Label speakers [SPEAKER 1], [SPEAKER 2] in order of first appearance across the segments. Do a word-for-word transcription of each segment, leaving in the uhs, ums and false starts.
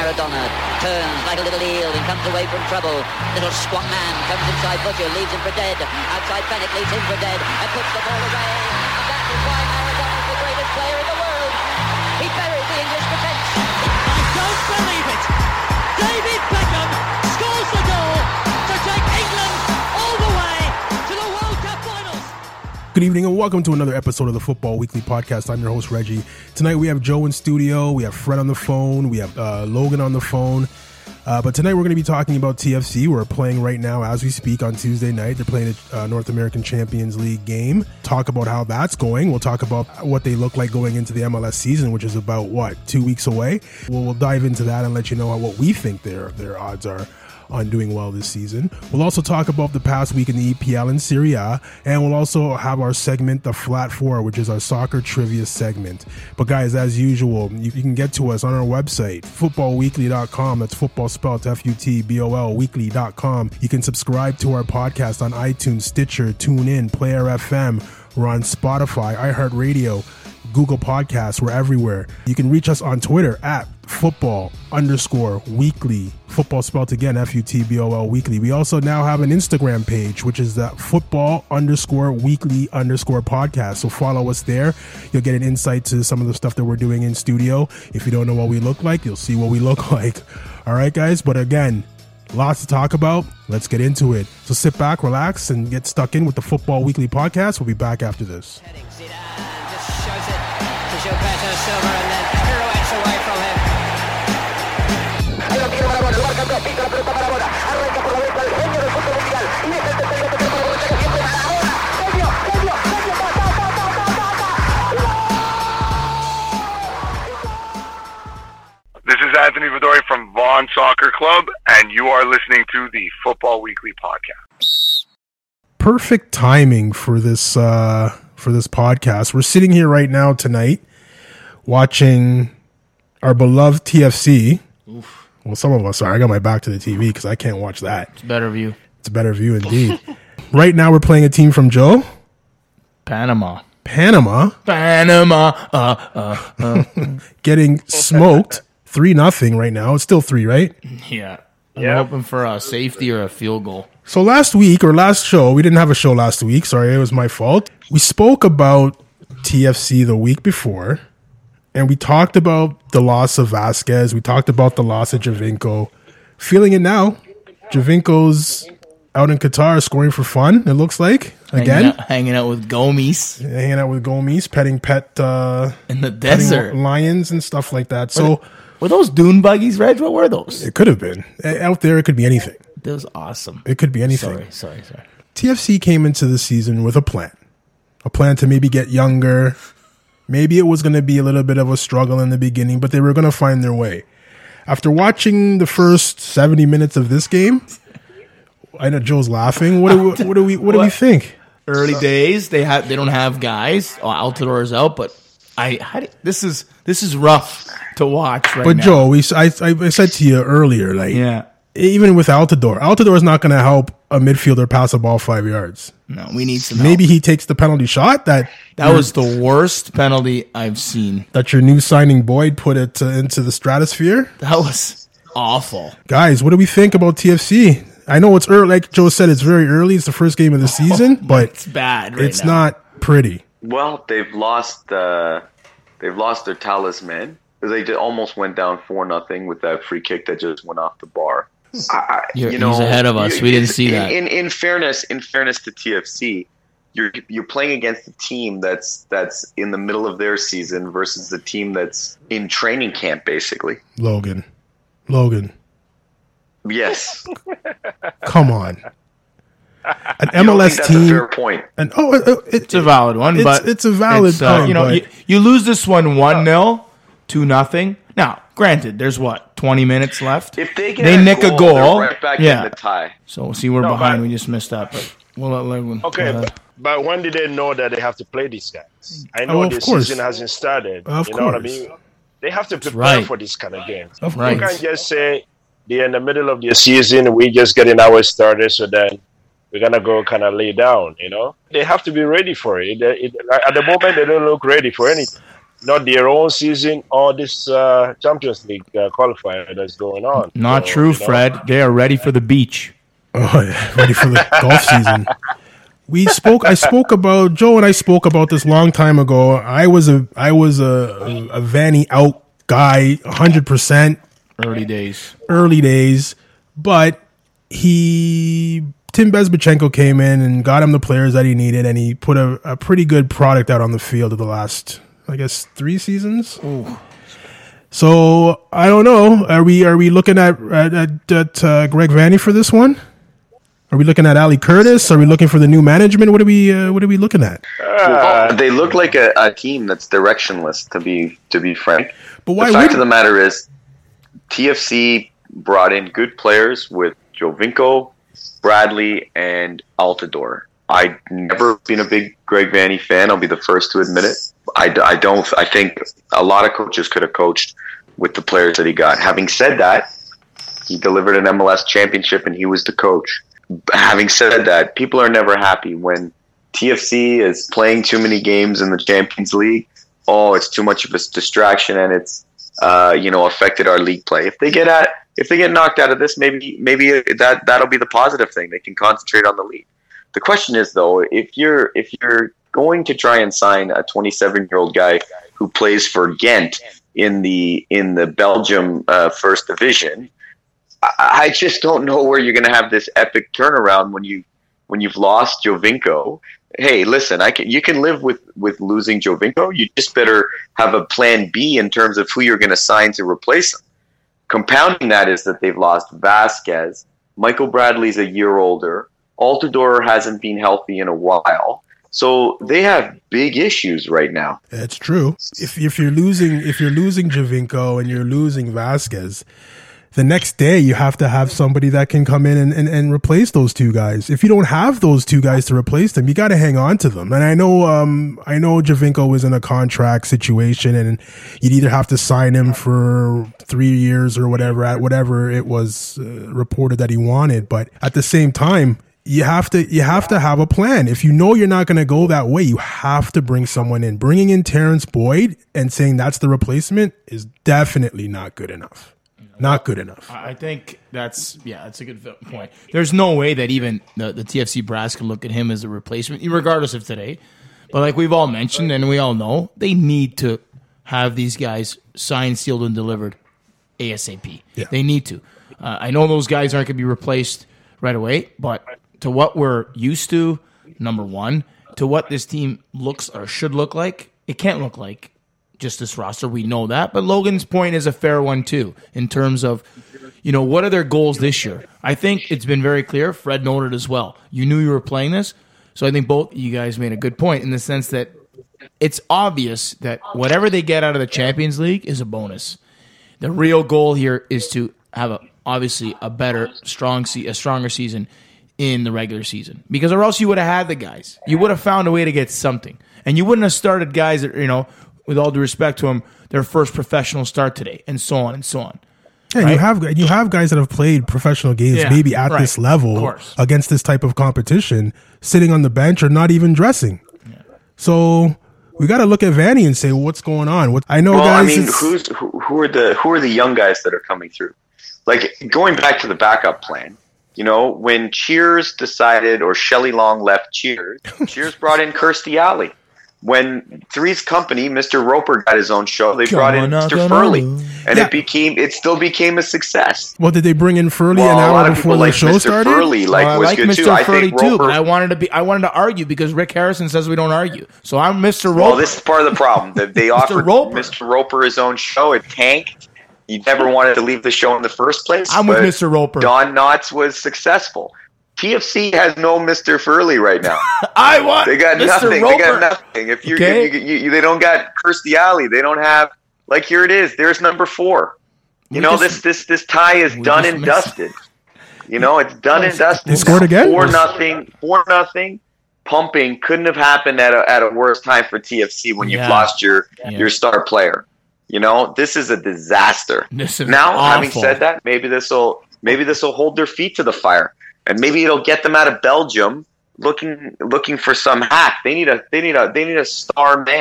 [SPEAKER 1] Maradona turns like a little eel and comes away from trouble. Little squat man comes inside Butcher, leaves him for dead. Outside Bennett leaves him for dead and puts the ball away. And that is why Maradona's the greatest player in the world. He buried the English defence.
[SPEAKER 2] I don't believe it. David Beckham scores the goal to take England all the way to the World Cup finals.
[SPEAKER 3] Good evening and welcome to another episode of the Football Weekly Podcast. I'm your host, Reggie. Tonight we have Joe in studio, we have Fred on the phone, we have uh, Logan on the phone. Uh, but tonight we're going to be talking about T F C. We're playing right now as we speak on Tuesday night. They're playing a uh, North American Champions League game. Talk about how that's going. We'll talk about what they look like going into the M L S season, which is about, what, two weeks away. We'll, we'll dive into that and let you know what we think their their odds are on doing well this season. We'll also talk about the past week in the E P L and Serie A, and we'll also have our segment, The Flat Four, which is our soccer trivia segment. But guys, as usual, you, you can get to us on our website, football weekly dot com. That's football spelled F U T B O L, weekly dot com. You can subscribe to our podcast on iTunes, Stitcher, TuneIn, Player F M. We're on Spotify, iHeartRadio, Google Podcasts. We're everywhere. You can reach us on Twitter at football underscore weekly, football spelled again, F U T B O L weekly. We also now have an Instagram page, which is the football underscore weekly underscore podcast. So follow us there. You'll get an insight to some of the stuff that we're doing in studio. If you don't know what we look like, you'll see what we look like. All right, guys. But again, lots to talk about. Let's get into it. So sit back, relax, and get stuck in with the Football Weekly Podcast. We'll be back after this.
[SPEAKER 2] Heading Zidane just shows it to Gilberto Silva and then pirouettes away from him.
[SPEAKER 4] This is Anthony Vidori from Vaughan Soccer Club, and you are listening to the Football Weekly Podcast.
[SPEAKER 3] Perfect timing for this uh, for this podcast. We're sitting here right now tonight watching our beloved T F C. Oof. Well, some of us are. I got my back to the T V because I can't watch that.
[SPEAKER 5] It's a better view.
[SPEAKER 3] It's a better view indeed. Right now we're playing a team from Joe.
[SPEAKER 5] Panama.
[SPEAKER 3] Panama.
[SPEAKER 5] Panama. Uh, uh, uh.
[SPEAKER 3] Getting smoked. three nothing right now. It's still three, right?
[SPEAKER 5] Yeah. I'm
[SPEAKER 4] Yep.
[SPEAKER 5] hoping for a safety or a field goal.
[SPEAKER 3] So last week, or last show, we didn't have a show last week. Sorry, it was my fault. We spoke about T F C the week before, and we talked about the loss of Vasquez. We talked about the loss of Javinko. Feeling it now. Javinko's out in Qatar scoring for fun, it looks like. Again.
[SPEAKER 5] Hanging out, hanging out with Gomes
[SPEAKER 3] Hanging out with Gomes, petting pet uh,
[SPEAKER 5] in the
[SPEAKER 3] petting
[SPEAKER 5] desert.
[SPEAKER 3] lions and stuff like that. So
[SPEAKER 5] Were those dune buggies, Reg? What were those?
[SPEAKER 3] it could have been. Out there, it could be anything.
[SPEAKER 5] That was awesome.
[SPEAKER 3] It could be anything.
[SPEAKER 5] Sorry, sorry, sorry.
[SPEAKER 3] T F C came into the season with a plan. A plan to maybe get younger. Maybe it was going to be a little bit of a struggle in the beginning, but they were going to find their way. After watching the first seventy minutes of this game, I know Joe's laughing. What do we, what do we, what do we
[SPEAKER 5] What?
[SPEAKER 3] think?
[SPEAKER 5] Early days, they had they don't have guys. Oh, Altidore is out, but I how do, this is this is rough to watch right
[SPEAKER 3] But
[SPEAKER 5] now.
[SPEAKER 3] Joe, we, I, I said to you earlier, like,
[SPEAKER 5] Yeah.
[SPEAKER 3] even with Altidore, Altidore is not going to help a midfielder pass a ball five yards.
[SPEAKER 5] No, we need some help.
[SPEAKER 3] Maybe he takes the penalty shot that
[SPEAKER 5] That was the worst penalty I've seen.
[SPEAKER 3] that your new signing Boyd put it uh, into the stratosphere.
[SPEAKER 5] That was awful.
[SPEAKER 3] Guys, what do we think about T F C? I know it's early, like Joe said, it's very early. It's the first game of the season, but
[SPEAKER 5] It's bad right
[SPEAKER 3] it's
[SPEAKER 5] now.
[SPEAKER 3] not pretty.
[SPEAKER 6] Well, they've lost. Uh, they've lost their talisman. They did, almost went down four nothing with that free kick that just went off the bar. I,
[SPEAKER 5] You're-
[SPEAKER 6] you know,
[SPEAKER 5] he's ahead of us.
[SPEAKER 6] you-
[SPEAKER 5] We didn't
[SPEAKER 6] it's-
[SPEAKER 5] see
[SPEAKER 6] in,
[SPEAKER 5] that.
[SPEAKER 6] In, in fairness, in fairness to T F C, you're you're playing against a team that's that's in the middle of their season versus the team that's in training camp, basically.
[SPEAKER 3] Logan. Logan.
[SPEAKER 6] Yes,
[SPEAKER 3] Come on. An
[SPEAKER 6] You
[SPEAKER 3] M
[SPEAKER 6] don't
[SPEAKER 3] L S
[SPEAKER 6] think that's a
[SPEAKER 3] team.
[SPEAKER 6] fair point.
[SPEAKER 3] And, oh, it, it,
[SPEAKER 5] It's a valid one,
[SPEAKER 3] it's,
[SPEAKER 5] but
[SPEAKER 3] it's a valid
[SPEAKER 5] it's, uh,
[SPEAKER 3] point.
[SPEAKER 5] you know,
[SPEAKER 3] but
[SPEAKER 5] you, you lose this one one nil, two nothing. Now, granted, there's what twenty minutes left.
[SPEAKER 6] If they get
[SPEAKER 5] they
[SPEAKER 6] a
[SPEAKER 5] nick
[SPEAKER 6] goal,
[SPEAKER 5] a goal,
[SPEAKER 6] they're right back
[SPEAKER 5] yeah.
[SPEAKER 6] in the tie.
[SPEAKER 5] So see, we're
[SPEAKER 7] No,
[SPEAKER 5] behind.
[SPEAKER 7] but-
[SPEAKER 5] We just missed that, but we'll let Logan.
[SPEAKER 7] Okay,
[SPEAKER 5] go ahead.
[SPEAKER 7] but, but when did they know that they have to play these guys? I know
[SPEAKER 3] Oh, of
[SPEAKER 7] the
[SPEAKER 3] course.
[SPEAKER 7] season hasn't started.
[SPEAKER 3] Of
[SPEAKER 7] you know what I
[SPEAKER 3] course.
[SPEAKER 7] mean? They have to prepare
[SPEAKER 5] right.
[SPEAKER 7] for this kind of games.
[SPEAKER 3] Of
[SPEAKER 5] Right.
[SPEAKER 7] You
[SPEAKER 3] course.
[SPEAKER 7] can't just say they're in the middle of the season, we just getting ours started, so then we're gonna go kind of lay down. You know, they have to be ready for it. It- it- At the moment, they don't look ready for anything. not their own season or this uh, Champions League uh, qualifier that's going on.
[SPEAKER 5] Not
[SPEAKER 7] So,
[SPEAKER 5] true,
[SPEAKER 7] you know,
[SPEAKER 5] Fred. They are ready for the beach.
[SPEAKER 3] Oh, yeah, ready for the golf season. We spoke. I spoke about Joe and I spoke about this long time ago. I was a I was a a Vanny out guy, hundred percent
[SPEAKER 5] Early days.
[SPEAKER 3] early days, but he Tim Bezbatchenko came in and got him the players that he needed, and he put a, a pretty good product out on the field of the last, I guess, three seasons.
[SPEAKER 5] Ooh.
[SPEAKER 3] So I don't know. Are we are we looking at at, at, at uh, Greg Vanny for this one? Are we looking at Ali Curtis? Are we looking for the new management? What are we uh, What are we looking at?
[SPEAKER 6] Well, they look like a, a team that's directionless. To be to be frank,
[SPEAKER 3] But why
[SPEAKER 6] the fact
[SPEAKER 3] would
[SPEAKER 6] of the matter is, T F C brought in good players with Jovinko, Bradley, and Altidore. I've never been a big Greg Vanny fan. I'll be the first to admit it. I, I don't. I think a lot of coaches could have coached with the players that he got. Having said that, he delivered an M L S championship and he was the coach. Having said that, people are never happy when T F C is playing too many games in the Champions League. Oh, it's too much of a distraction, and it's uh, you know affected our league play. If they get at if they get knocked out of this, maybe maybe that that'll be the positive thing. They can concentrate on the league. The question is though, if you're if you're going to try and sign a twenty-seven-year-old guy who plays for Ghent in the in the Belgium uh, First Division. I just don't know where you're going to have this epic turnaround when you when you've lost Jovinko. Hey, listen, I can you can live with, with losing Jovinko. You just better have a plan B in terms of who you're going to sign to replace him. Compounding that is that they've lost Vasquez. Michael Bradley's a year older. Altidore hasn't been healthy in a while. So they have big issues right now.
[SPEAKER 3] That's true. If if you're losing if you're losing Jovinko and you're losing Vasquez, the next day you have to have somebody that can come in and, and, and replace those two guys. If you don't have those two guys to replace them, you got to hang on to them. And I know, um, I know Jovinko was in a contract situation and you'd either have to sign him for three years or whatever, at whatever it was uh, reported that he wanted. But at the same time, you have to, you have to have a plan. If you know you're not going to go that way, you have to bring someone in. Bringing in Terrence Boyd and saying that's the replacement is definitely not good enough. Not good enough.
[SPEAKER 5] I think that's, yeah, that's a good point. There's no way that even the, the T F C brass can look at him as a replacement, regardless of today. But like we've all mentioned, and we all know, they need to have these guys signed, sealed, and delivered ASAP.
[SPEAKER 3] Yeah.
[SPEAKER 5] They need to. Uh, I know those guys aren't going to be replaced right away, but to what we're used to, number one, to what this team looks or should look like, it can't look like just this roster. We know that. But Logan's point is a fair one, too, in terms of, you know, what are their goals this year? I think it's been very clear. Fred noted as well. You knew you were playing this. So I think both you guys made a good point in the sense that it's obvious that whatever they get out of the Champions League is a bonus. The real goal here is to have, a obviously, a better, strong, se- a stronger season in the regular season. Because or else you would have had the guys. You would have found a way to get something. And you wouldn't have started guys that, you know, with all due respect to him, their first professional start today, and so on and so on.
[SPEAKER 3] Yeah, right? you have you have guys that have played professional games,
[SPEAKER 5] yeah,
[SPEAKER 3] maybe at
[SPEAKER 5] right.
[SPEAKER 3] this level against this type of competition, sitting on the bench or not even dressing. Yeah. So we got to look at Vanny and say, what's going on? What I know,
[SPEAKER 6] well,
[SPEAKER 3] guys.
[SPEAKER 6] I mean, who's who, who are the who are the young guys that are coming through? Like going back to the backup plan. You know, when Cheers decided, or Shelley Long left Cheers, Cheers brought in Kirstie Alley. When Three's Company, Mister Roper got his own show, they brought in Mister Furley, and
[SPEAKER 3] yeah.
[SPEAKER 6] it became it still became a success.
[SPEAKER 3] Well, did they bring in Furley
[SPEAKER 6] well,
[SPEAKER 3] an hour
[SPEAKER 6] a lot of
[SPEAKER 3] before
[SPEAKER 6] people
[SPEAKER 3] the
[SPEAKER 6] like
[SPEAKER 3] show
[SPEAKER 6] Mister
[SPEAKER 3] started?
[SPEAKER 6] Furley, like
[SPEAKER 5] well, I
[SPEAKER 6] was
[SPEAKER 5] like
[SPEAKER 6] good
[SPEAKER 5] Mister
[SPEAKER 6] too.
[SPEAKER 5] Furley
[SPEAKER 6] I think
[SPEAKER 5] too,
[SPEAKER 6] Roper,
[SPEAKER 5] but I wanted to be I wanted to argue because Rick Harrison says we don't argue. So I'm Mister Roper.
[SPEAKER 6] Well, this is part of the problem. That they offered
[SPEAKER 5] Roper.
[SPEAKER 6] Mister Roper his own show. It tanked. He never wanted to leave the show in the first place.
[SPEAKER 5] I'm with Mister Roper.
[SPEAKER 6] Don Knotts was successful. T F C has no Mister Furley right now.
[SPEAKER 5] I want
[SPEAKER 6] they got
[SPEAKER 5] Mister
[SPEAKER 6] nothing.
[SPEAKER 5] Roper.
[SPEAKER 6] They got nothing. If you,
[SPEAKER 5] okay.
[SPEAKER 6] if you, you, you, they don't got Kirstie Alley. They don't have like here it is. There's number four. You
[SPEAKER 5] we
[SPEAKER 6] know
[SPEAKER 5] just,
[SPEAKER 6] this this this tie is done and
[SPEAKER 5] missed.
[SPEAKER 6] dusted. You know it's done and dusted.
[SPEAKER 3] They scored again.
[SPEAKER 6] Four nothing. Four nothing. Pumping couldn't have happened at a at a worse time for T F C when
[SPEAKER 5] yeah.
[SPEAKER 6] you've lost your
[SPEAKER 5] yeah.
[SPEAKER 6] your star player. You know this is a disaster.
[SPEAKER 5] This is
[SPEAKER 6] now,
[SPEAKER 5] awful.
[SPEAKER 6] having said that, maybe this will maybe this will hold their feet to the fire. And maybe it'll get them out of Belgium looking looking for some hack. They need a they need a they need a star man.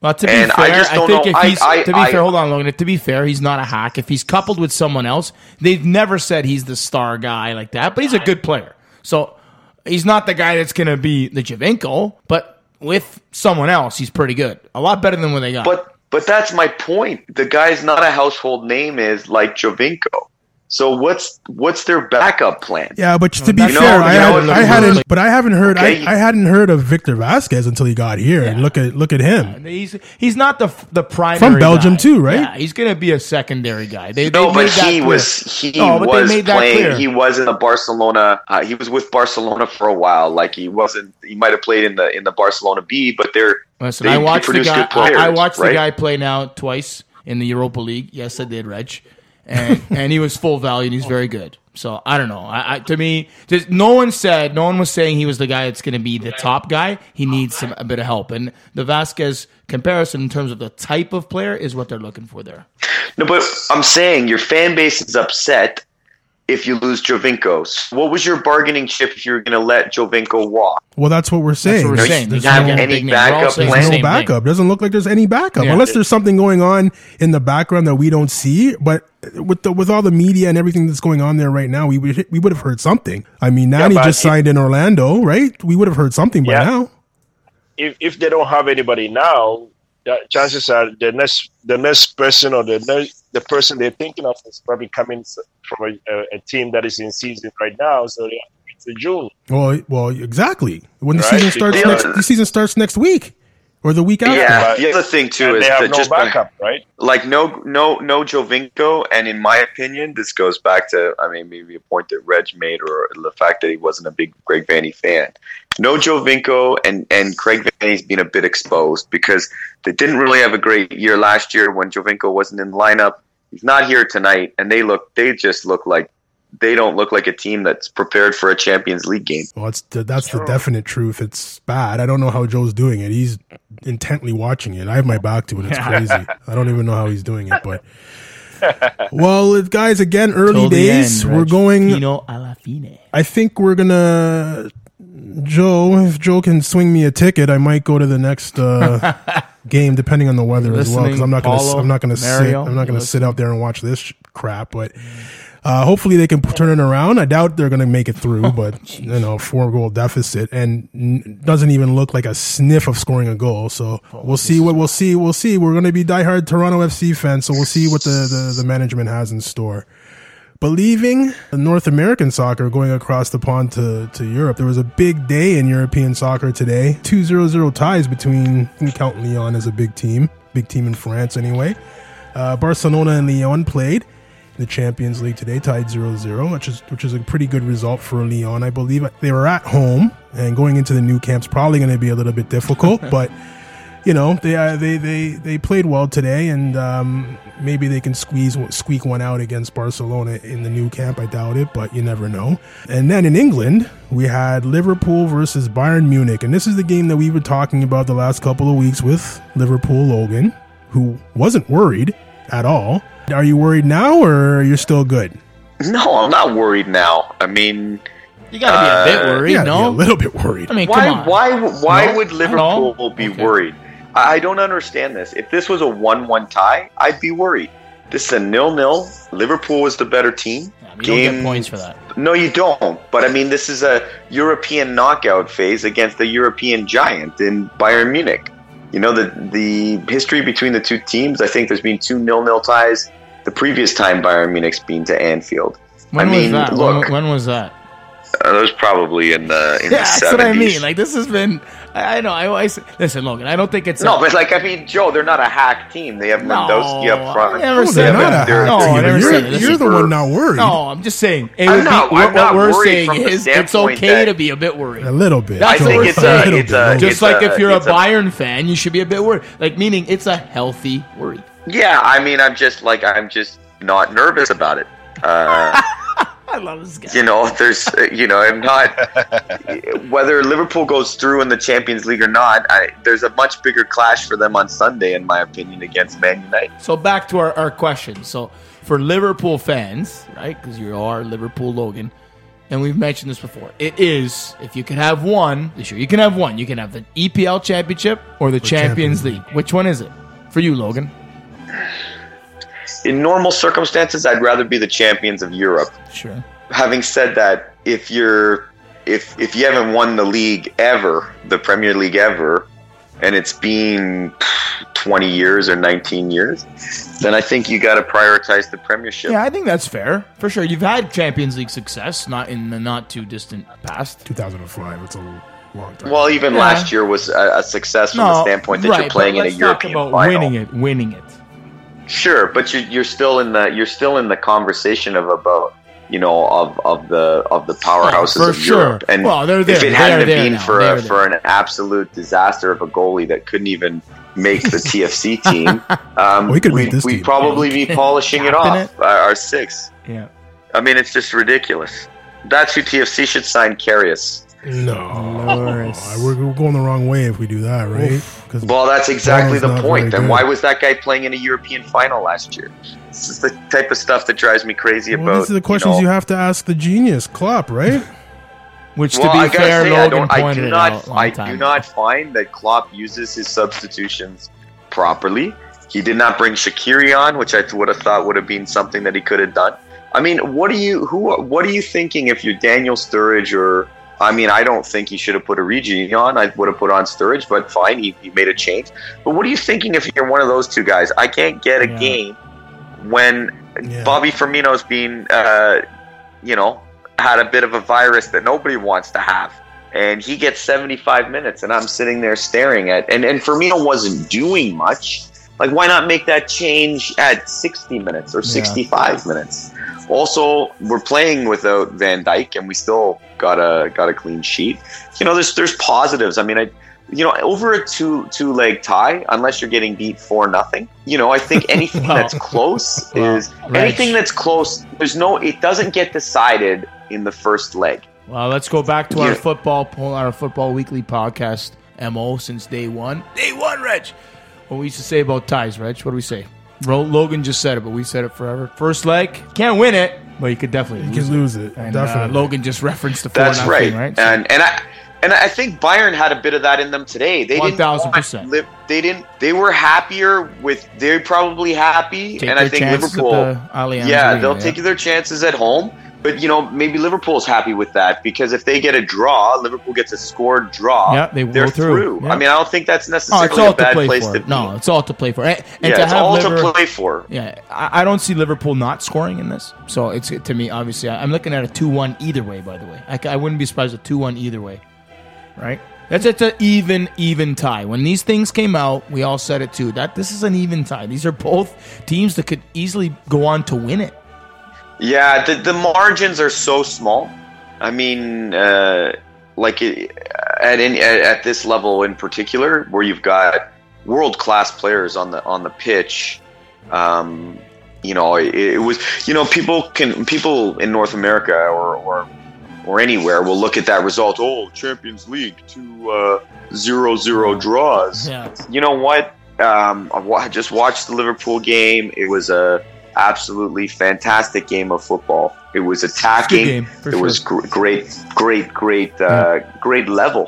[SPEAKER 5] But to be
[SPEAKER 6] And
[SPEAKER 5] fair,
[SPEAKER 6] I just
[SPEAKER 5] I,
[SPEAKER 6] don't
[SPEAKER 5] think
[SPEAKER 6] know.
[SPEAKER 5] if
[SPEAKER 6] I-
[SPEAKER 5] he's
[SPEAKER 6] I-
[SPEAKER 5] to be
[SPEAKER 6] I-
[SPEAKER 5] fair, hold on, Logan. To be fair, he's not a hack. If he's coupled with someone else, they've never said he's the star guy like that. But he's a good player, so he's not the guy that's going to be the Giovinco. But with someone else, he's pretty good. A lot better than what they got.
[SPEAKER 6] But but that's my point. The guy's not a household name is like Giovinco. So what's what's their backup plan?
[SPEAKER 3] Yeah, but to be
[SPEAKER 6] You know-
[SPEAKER 3] fair, I,
[SPEAKER 6] you know,
[SPEAKER 3] had, I
[SPEAKER 6] it's-
[SPEAKER 3] hadn't, but I haven't heard,
[SPEAKER 6] Okay.
[SPEAKER 3] I, I hadn't heard of Victor Vasquez until he got here. And look at look at him.
[SPEAKER 5] he's he's not the the primary
[SPEAKER 3] From Belgium
[SPEAKER 5] guy.
[SPEAKER 3] too, right?
[SPEAKER 5] Yeah, he's going to be a secondary guy. They,
[SPEAKER 6] No,
[SPEAKER 5] they
[SPEAKER 6] but
[SPEAKER 5] made that
[SPEAKER 6] he
[SPEAKER 5] clear.
[SPEAKER 6] was he
[SPEAKER 5] No, but they
[SPEAKER 6] was
[SPEAKER 5] made that
[SPEAKER 6] playing.
[SPEAKER 5] clear.
[SPEAKER 6] He was in the Barcelona. Uh, he was with Barcelona for a while. Like he wasn't. He might have played in the in the Barcelona B, but they're
[SPEAKER 5] Listen,
[SPEAKER 6] they,
[SPEAKER 5] I
[SPEAKER 6] they
[SPEAKER 5] watched the
[SPEAKER 6] produce
[SPEAKER 5] guy.
[SPEAKER 6] good players.
[SPEAKER 5] I, I watched
[SPEAKER 6] right?
[SPEAKER 5] the guy play now twice in the Europa League. Yes, I did, Reg, and and he was full value and he's very good. So I don't know. I, I to me, just, no one said, no one was saying he was the guy that's going to be the top guy. He needs some a bit of help, and the Vasquez comparison in terms of the type of player is what they're looking for there.
[SPEAKER 6] No, but I'm saying your fan base is upset if you lose Giovinco. So what was your bargaining chip if you were going to let Giovinco walk?
[SPEAKER 3] Well, that's what we're
[SPEAKER 5] That's
[SPEAKER 3] saying.
[SPEAKER 5] what we're
[SPEAKER 3] There's-
[SPEAKER 5] saying.
[SPEAKER 3] there's
[SPEAKER 5] There's
[SPEAKER 6] have
[SPEAKER 5] no
[SPEAKER 6] any
[SPEAKER 5] big name. We're all
[SPEAKER 6] backup
[SPEAKER 5] saying the
[SPEAKER 6] plan?
[SPEAKER 3] no
[SPEAKER 5] same thing.
[SPEAKER 3] backup. Doesn't look like there's any backup
[SPEAKER 5] Yeah.
[SPEAKER 3] unless there's something going on in the background that we don't see. But with the with all the media and everything that's going on there right now, we would we would have heard something. I mean, Nani
[SPEAKER 7] but
[SPEAKER 3] just
[SPEAKER 7] it-
[SPEAKER 3] signed in Orlando, right? We would have heard something by
[SPEAKER 7] Yeah.
[SPEAKER 3] now.
[SPEAKER 7] If if they don't have anybody now, the chances are the next the next person or the next, the person they're thinking of is probably coming from a, a, a team that is in season right now. So they it's in June.
[SPEAKER 3] Well, well, exactly. When the
[SPEAKER 7] Right,
[SPEAKER 3] season starts
[SPEAKER 6] because-
[SPEAKER 3] next, the season starts next week or the week after.
[SPEAKER 6] Yeah.
[SPEAKER 7] But-
[SPEAKER 6] The other thing too
[SPEAKER 7] And
[SPEAKER 6] is
[SPEAKER 7] they have
[SPEAKER 6] that
[SPEAKER 7] no
[SPEAKER 6] just
[SPEAKER 7] backup, right?
[SPEAKER 6] like no no no Giovinco, and in my opinion, this goes back to I mean maybe a point that Reg made or the fact that he wasn't a big Greg Vanny fan. No Giovinco and and Craig Vanny's been a bit exposed because they didn't really have a great year last year when Giovinco wasn't in the lineup. He's not here tonight, and they look they just look like they don't look like a team that's prepared for a Champions League game.
[SPEAKER 3] Well, it's the, that's the definite truth. It's bad. I don't know how Joe's doing it. He's intently watching it. I have my back to it. It's crazy. I don't even know how he's doing it. But well, guys, again, early
[SPEAKER 5] Till the
[SPEAKER 3] days.
[SPEAKER 5] end,
[SPEAKER 3] we're
[SPEAKER 5] Reg.
[SPEAKER 3] going.
[SPEAKER 5] Fino alla fine.
[SPEAKER 3] I think we're gonna. Joe, if Joe can swing me a ticket, I might go to the next uh, game, depending on the weather as well. Because I'm not gonna.
[SPEAKER 5] Paulo,
[SPEAKER 3] I'm not gonna sit.
[SPEAKER 5] Mario,
[SPEAKER 3] I'm not gonna
[SPEAKER 5] listen.
[SPEAKER 3] sit out there and watch this sh- crap. But. Uh, hopefully they can p- turn it around. I doubt they're going to make it through, but you know, four goal deficit and n- doesn't even look like a sniff of scoring a goal. So we'll see what we'll see. We'll see. We're going to be diehard Toronto F C fans, so we'll see what the, the, the management has in store. But leaving North American soccer, going across the pond to, to Europe, there was a big day in European soccer today. two zero zero ties between, you can count Lyon as a big team, big team in France anyway. Uh, Barcelona and Lyon played the Champions League today, tied zero zero, which is which is a pretty good result for Lyon. I believe they were at home, and going into the new camp's probably going to be a little bit difficult, but you know they uh, they they they played well today, and um, maybe they can squeeze squeak one out against Barcelona in the new camp. I doubt it, but you never know. And then in England, we had Liverpool versus Bayern Munich, and this is the game that we've been talking about the last couple of weeks with Liverpool Logan, who wasn't worried at all. Are you worried now, or are you still good?
[SPEAKER 6] No, I'm not worried now. I mean,
[SPEAKER 5] You got to be a bit
[SPEAKER 6] Uh,
[SPEAKER 5] worried,
[SPEAKER 3] You gotta be
[SPEAKER 5] no?
[SPEAKER 3] a little bit worried.
[SPEAKER 5] I mean,
[SPEAKER 6] why
[SPEAKER 5] come on.
[SPEAKER 6] why why
[SPEAKER 5] No?
[SPEAKER 6] would
[SPEAKER 5] No?
[SPEAKER 6] Liverpool be
[SPEAKER 5] Okay.
[SPEAKER 6] worried? I I don't understand this. If this was a one one tie, I'd be worried. This is a nil nil. Liverpool was the better team.
[SPEAKER 5] Yeah, you don't get
[SPEAKER 6] Game-
[SPEAKER 5] points for that.
[SPEAKER 6] No, you don't. But I mean, this is a European knockout phase against the European giant in Bayern Munich. You know, the the history between the two teams, I think there's been two nil nil ties the previous time Bayern Munich's been to Anfield.
[SPEAKER 5] When
[SPEAKER 6] I mean,
[SPEAKER 5] was that?
[SPEAKER 6] look,
[SPEAKER 5] when, when was that?
[SPEAKER 6] uh, that was probably in the in
[SPEAKER 5] Yeah,
[SPEAKER 6] the
[SPEAKER 5] that's
[SPEAKER 6] seventies.
[SPEAKER 5] what I mean. Like, this has been. I, I know. I always listen, Logan. I don't think it's
[SPEAKER 6] No,
[SPEAKER 5] a,
[SPEAKER 6] but like I mean, Joe, they're not a hack team. They have
[SPEAKER 5] No,
[SPEAKER 6] Lewandowski up front.
[SPEAKER 5] I never
[SPEAKER 3] Oh,
[SPEAKER 5] said
[SPEAKER 3] they're
[SPEAKER 6] They
[SPEAKER 3] not
[SPEAKER 6] have-
[SPEAKER 3] a
[SPEAKER 6] they're-
[SPEAKER 5] No,
[SPEAKER 3] hack
[SPEAKER 5] I
[SPEAKER 3] team.
[SPEAKER 5] never
[SPEAKER 3] You're,
[SPEAKER 5] said it. This
[SPEAKER 3] you're
[SPEAKER 5] is
[SPEAKER 3] the
[SPEAKER 6] for-
[SPEAKER 3] one not worried.
[SPEAKER 5] No, I'm just saying. It
[SPEAKER 6] I'm
[SPEAKER 5] would
[SPEAKER 6] not-
[SPEAKER 5] be,
[SPEAKER 6] I'm
[SPEAKER 5] what,
[SPEAKER 6] not
[SPEAKER 5] what we're
[SPEAKER 6] worried
[SPEAKER 5] saying
[SPEAKER 6] from the
[SPEAKER 5] is it's
[SPEAKER 6] standpoint
[SPEAKER 5] okay
[SPEAKER 6] that-
[SPEAKER 5] to be a bit worried.
[SPEAKER 3] A little bit.
[SPEAKER 5] That's
[SPEAKER 6] I
[SPEAKER 5] what
[SPEAKER 6] think
[SPEAKER 5] we're
[SPEAKER 6] it's a-
[SPEAKER 5] saying.
[SPEAKER 6] it's a-
[SPEAKER 5] Just
[SPEAKER 6] it's
[SPEAKER 5] like
[SPEAKER 6] a-
[SPEAKER 5] if you're a
[SPEAKER 6] it's a-
[SPEAKER 5] Bayern fan, you should be a bit worried. Like, meaning it's a healthy worry.
[SPEAKER 6] Yeah, I mean, I'm just like I'm just not nervous about it. Uh,
[SPEAKER 5] I love this guy.
[SPEAKER 6] you know, there's, uh, you know, I'm not. Whether Liverpool goes through in the Champions League or not, I, there's a much bigger clash for them on Sunday, in my opinion, against Man United.
[SPEAKER 5] So back to our, our question. So for Liverpool fans, right, because you are Liverpool Logan, and we've mentioned this before, it is, if you can have one this year, you can have one. You can have the E P L championship or the Champions, Champions League. Which one is it for you, Logan?
[SPEAKER 6] In normal circumstances, I'd rather be the champions of Europe.
[SPEAKER 5] Sure.
[SPEAKER 6] Having said that, if you're if if you haven't won the league ever, the Premier League ever, and it's been twenty years or nineteen years, then I think you got to prioritize the Premiership.
[SPEAKER 5] Yeah, I think that's fair for sure. You've had Champions League success, not in the not too distant past.
[SPEAKER 3] two thousand five. It's a long time.
[SPEAKER 6] Well, even
[SPEAKER 5] Yeah.
[SPEAKER 6] last year was a, a success from the standpoint that
[SPEAKER 5] right,
[SPEAKER 6] you're playing
[SPEAKER 5] but
[SPEAKER 6] in a
[SPEAKER 5] let's talk
[SPEAKER 6] European
[SPEAKER 5] about
[SPEAKER 6] final.
[SPEAKER 5] winning it, winning it.
[SPEAKER 6] Sure, but you're you're still in the you're still in the conversation of about you know of, of the of the powerhouses
[SPEAKER 5] For
[SPEAKER 6] of
[SPEAKER 5] sure.
[SPEAKER 6] Europe. And
[SPEAKER 5] Well, they're there.
[SPEAKER 6] if it
[SPEAKER 5] They
[SPEAKER 6] hadn't
[SPEAKER 5] are there
[SPEAKER 6] been
[SPEAKER 5] now.
[SPEAKER 6] for
[SPEAKER 5] They
[SPEAKER 6] a,
[SPEAKER 5] are
[SPEAKER 6] for an absolute disaster of a goalie that couldn't even make the T F C team, um,
[SPEAKER 3] We could
[SPEAKER 6] we'd,
[SPEAKER 3] make this
[SPEAKER 6] we'd
[SPEAKER 3] team.
[SPEAKER 6] probably be polishing it
[SPEAKER 5] Capping
[SPEAKER 6] off
[SPEAKER 5] it.
[SPEAKER 6] uh, our six.
[SPEAKER 5] Yeah.
[SPEAKER 6] I mean, it's just ridiculous. That's who T F C should sign, Karius.
[SPEAKER 3] No,
[SPEAKER 5] Loris.
[SPEAKER 3] we're, we're going the wrong way if we do that, right? Because
[SPEAKER 6] Well, that's exactly
[SPEAKER 3] Bono's
[SPEAKER 6] the
[SPEAKER 3] not
[SPEAKER 6] point.
[SPEAKER 3] very
[SPEAKER 6] Then why
[SPEAKER 3] good.
[SPEAKER 6] was that guy playing in a European final last year? This is the type of stuff that drives me crazy
[SPEAKER 3] well,
[SPEAKER 6] about.
[SPEAKER 3] these are the questions
[SPEAKER 6] you,
[SPEAKER 3] you,
[SPEAKER 6] know,
[SPEAKER 3] have to ask the genius, Klopp, right?
[SPEAKER 5] Which,
[SPEAKER 6] Well,
[SPEAKER 5] to
[SPEAKER 6] I
[SPEAKER 5] be
[SPEAKER 6] gotta
[SPEAKER 5] fair,
[SPEAKER 6] say, I,
[SPEAKER 5] Logan
[SPEAKER 6] don't, I
[SPEAKER 5] pointed
[SPEAKER 6] do
[SPEAKER 5] it
[SPEAKER 6] not.
[SPEAKER 5] out a long
[SPEAKER 6] I
[SPEAKER 5] time
[SPEAKER 6] do
[SPEAKER 5] ago.
[SPEAKER 6] not find that Klopp uses his substitutions properly. He did not bring Shaqiri on, which I would have thought would have been something that he could have done. I mean, what are you? Who? What are you thinking if you're Daniel Sturridge or? I mean, I don't think he should have put Origi on. I would have put on Sturridge, but fine, he, he made a change. But what are you thinking if you're one of those two guys? I can't get a
[SPEAKER 5] Yeah.
[SPEAKER 6] game when
[SPEAKER 3] Yeah.
[SPEAKER 6] Bobby Firmino's been, uh, you know, had a bit of a virus that nobody wants to have. And he gets seventy-five minutes, and I'm sitting there staring at and, and Firmino wasn't doing much. Like, why not make that change at sixty minutes or sixty-five minutes? Also, we're playing without Van Dijk, and we still got a got a clean sheet. You know, there's there's positives. I mean, I you know, over a two two leg tie, unless you're getting beat four nothing, you know, I think anything
[SPEAKER 5] Wow.
[SPEAKER 6] that's close
[SPEAKER 5] Wow.
[SPEAKER 6] is
[SPEAKER 5] Reg.
[SPEAKER 6] anything that's close. There's no, it doesn't get decided in the first leg.
[SPEAKER 5] Well, let's go back to
[SPEAKER 6] Yeah.
[SPEAKER 5] our football our football weekly podcast M O since day one. Day one, Reg. What we used to say about ties, Reg? What do we say? Ro- Logan just said it, but we said it forever. First leg, can't win it, but you could definitely
[SPEAKER 3] You
[SPEAKER 5] lose
[SPEAKER 3] can
[SPEAKER 5] it.
[SPEAKER 3] lose it,
[SPEAKER 5] And, uh,
[SPEAKER 3] definitely.
[SPEAKER 5] Logan just referenced the four
[SPEAKER 6] That's
[SPEAKER 5] nothing,
[SPEAKER 6] right.
[SPEAKER 5] right? So-
[SPEAKER 6] And and I and I think Bayern had a bit of that in them today. They
[SPEAKER 5] one
[SPEAKER 6] didn't
[SPEAKER 5] thousand
[SPEAKER 6] want
[SPEAKER 5] percent.
[SPEAKER 6] Li- They didn't. They were happier with. They're probably happy,
[SPEAKER 5] Take
[SPEAKER 6] and
[SPEAKER 5] their
[SPEAKER 6] I think
[SPEAKER 5] chances
[SPEAKER 6] Liverpool.
[SPEAKER 5] at the Allianz
[SPEAKER 6] Yeah,
[SPEAKER 5] Arena,
[SPEAKER 6] they'll
[SPEAKER 5] yeah.
[SPEAKER 6] take their chances at home. But, you know, maybe Liverpool's happy with that because if they get a draw, Liverpool gets a scored draw,
[SPEAKER 5] Yeah, they
[SPEAKER 6] they're
[SPEAKER 5] go through.
[SPEAKER 6] through.
[SPEAKER 5] Yeah.
[SPEAKER 6] I mean, I don't think that's
[SPEAKER 5] Oh,
[SPEAKER 6] necessarily
[SPEAKER 5] it's all
[SPEAKER 6] a
[SPEAKER 5] to
[SPEAKER 6] bad
[SPEAKER 5] play
[SPEAKER 6] place
[SPEAKER 5] for.
[SPEAKER 6] to be.
[SPEAKER 5] No, it's all to play for. And, and
[SPEAKER 6] yeah,
[SPEAKER 5] to
[SPEAKER 6] it's
[SPEAKER 5] have
[SPEAKER 6] all
[SPEAKER 5] Liver-
[SPEAKER 6] to play for.
[SPEAKER 5] Yeah, I, I don't see Liverpool not scoring in this. So it's to me, obviously, I'm looking at a two one either way. By the way, I, I wouldn't be surprised at two one either way. Right? That's it's an even even tie. When these things came out, we all said it too. That this is an even tie. These are both teams that could easily go on to win it.
[SPEAKER 6] Yeah, the, the margins are so small. I mean, uh, like it, at, any, at at this level in particular, where you've got world class players on the on the pitch. Um, you know, it, it was. You know, people can people in North America or or or anywhere will look at that result. Oh, Champions League, two uh, zero zero draws.
[SPEAKER 5] Yeah.
[SPEAKER 6] You know what? Um, I wa- just watched the Liverpool game. It was a absolutely fantastic game of football. It was attacking.
[SPEAKER 5] game, for
[SPEAKER 6] it
[SPEAKER 5] sure.
[SPEAKER 6] was gr- great, great, great, uh, great level.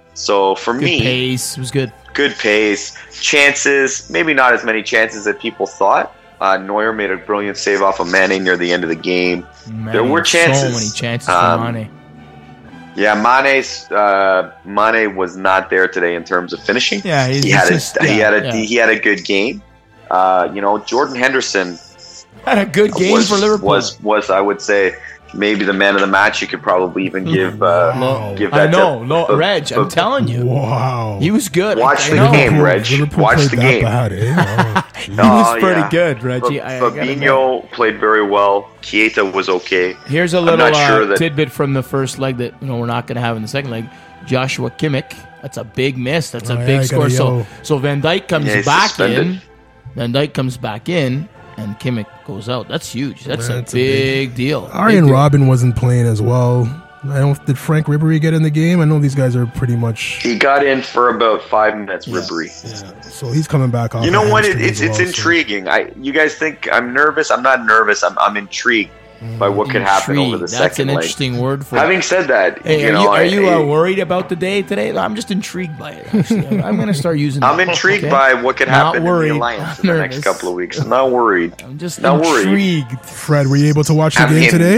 [SPEAKER 6] So for
[SPEAKER 5] Good
[SPEAKER 6] me,
[SPEAKER 5] pace. It was good.
[SPEAKER 6] good pace, chances. Maybe not as many chances that people thought. Uh, Neuer made a brilliant save off of Mane near the end of the game.
[SPEAKER 5] Man,
[SPEAKER 6] There were chances.
[SPEAKER 5] So many chances
[SPEAKER 6] Um,
[SPEAKER 5] for Mane.
[SPEAKER 6] Yeah, Mane's uh, Mane was not there today in terms of finishing.
[SPEAKER 5] Yeah, he's,
[SPEAKER 6] he
[SPEAKER 5] he's
[SPEAKER 6] had
[SPEAKER 5] just,
[SPEAKER 6] a he
[SPEAKER 5] yeah,
[SPEAKER 6] had a
[SPEAKER 5] yeah.
[SPEAKER 6] he had a good game. Uh, you know, Jordan Henderson
[SPEAKER 5] had a good game
[SPEAKER 6] was,
[SPEAKER 5] for Liverpool.
[SPEAKER 6] was was I would say maybe the man of the match. You could probably even give uh,
[SPEAKER 3] Wow.
[SPEAKER 6] give
[SPEAKER 5] I
[SPEAKER 6] that.
[SPEAKER 5] know,
[SPEAKER 6] to,
[SPEAKER 5] no,
[SPEAKER 6] but-
[SPEAKER 5] Reg. I'm
[SPEAKER 6] but
[SPEAKER 5] telling you,
[SPEAKER 3] Wow.
[SPEAKER 5] he was good.
[SPEAKER 6] Watch
[SPEAKER 5] I
[SPEAKER 6] the
[SPEAKER 5] know.
[SPEAKER 6] game, Reg.
[SPEAKER 3] Liverpool
[SPEAKER 6] Watch
[SPEAKER 3] played
[SPEAKER 6] the
[SPEAKER 3] that
[SPEAKER 6] game.
[SPEAKER 3] bad, eh? Oh,
[SPEAKER 5] He
[SPEAKER 3] geez.
[SPEAKER 5] was
[SPEAKER 6] Oh,
[SPEAKER 5] pretty
[SPEAKER 6] yeah.
[SPEAKER 5] good, Reggie.
[SPEAKER 6] Fa-
[SPEAKER 5] I- I gotta admit.
[SPEAKER 6] Fabinho played very well. Keita was okay.
[SPEAKER 5] Here's a
[SPEAKER 6] I'm
[SPEAKER 5] little
[SPEAKER 6] not sure
[SPEAKER 5] uh,
[SPEAKER 6] that-
[SPEAKER 5] tidbit from the first leg that you know we're not going to have in the second leg. Joshua Kimmich, that's a big miss. That's
[SPEAKER 3] Oh,
[SPEAKER 5] a
[SPEAKER 3] yeah,
[SPEAKER 5] big
[SPEAKER 3] I
[SPEAKER 5] score.
[SPEAKER 3] gotta
[SPEAKER 5] So
[SPEAKER 3] yell.
[SPEAKER 5] so Van Dijk comes
[SPEAKER 6] Yeah, he's
[SPEAKER 5] back
[SPEAKER 6] suspended.
[SPEAKER 5] in. Van Dijk comes back in, and Kimmich goes out. That's huge. That's,
[SPEAKER 3] That's
[SPEAKER 5] a,
[SPEAKER 3] a
[SPEAKER 5] big
[SPEAKER 3] big-
[SPEAKER 5] deal.
[SPEAKER 3] Arjen
[SPEAKER 5] Big deal.
[SPEAKER 3] Robben wasn't playing as well. I don't. Did Frank Ribery get in the game? I know these guys are pretty much.
[SPEAKER 6] He got in for about five minutes.
[SPEAKER 3] Yeah,
[SPEAKER 6] Ribery.
[SPEAKER 3] yeah. So he's coming back off.
[SPEAKER 6] You know
[SPEAKER 3] a
[SPEAKER 6] what? It,
[SPEAKER 3] hamstring
[SPEAKER 6] it's
[SPEAKER 3] as
[SPEAKER 6] it's
[SPEAKER 3] well, so-
[SPEAKER 6] intriguing. I you guys think I'm nervous? I'm not nervous. I'm I'm intrigued by what could happen over the
[SPEAKER 5] Intrigued.
[SPEAKER 6] second
[SPEAKER 5] That's an
[SPEAKER 6] leg.
[SPEAKER 5] interesting word for
[SPEAKER 6] Having
[SPEAKER 5] it.
[SPEAKER 6] said that,
[SPEAKER 5] Hey,
[SPEAKER 6] you
[SPEAKER 5] are
[SPEAKER 6] know,
[SPEAKER 5] you, are
[SPEAKER 6] I,
[SPEAKER 5] you uh,
[SPEAKER 6] I-
[SPEAKER 5] worried about the day today? I'm just intrigued by it. Actually, I'm, I'm going to start using.
[SPEAKER 6] I'm
[SPEAKER 5] that,
[SPEAKER 6] intrigued
[SPEAKER 5] okay?
[SPEAKER 6] by what could
[SPEAKER 5] Not
[SPEAKER 6] happen
[SPEAKER 5] worried.
[SPEAKER 6] in the Alliance
[SPEAKER 5] I'm
[SPEAKER 6] in the next
[SPEAKER 5] nervous.
[SPEAKER 6] couple of weeks. I'm not worried.
[SPEAKER 5] I'm just
[SPEAKER 6] Not worried.
[SPEAKER 5] intrigued.
[SPEAKER 3] Fred, were you able to watch the
[SPEAKER 6] I
[SPEAKER 3] game
[SPEAKER 6] mean-
[SPEAKER 3] today?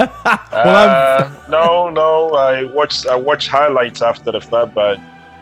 [SPEAKER 7] Uh, no, no. I watched I watched highlights after the fact, but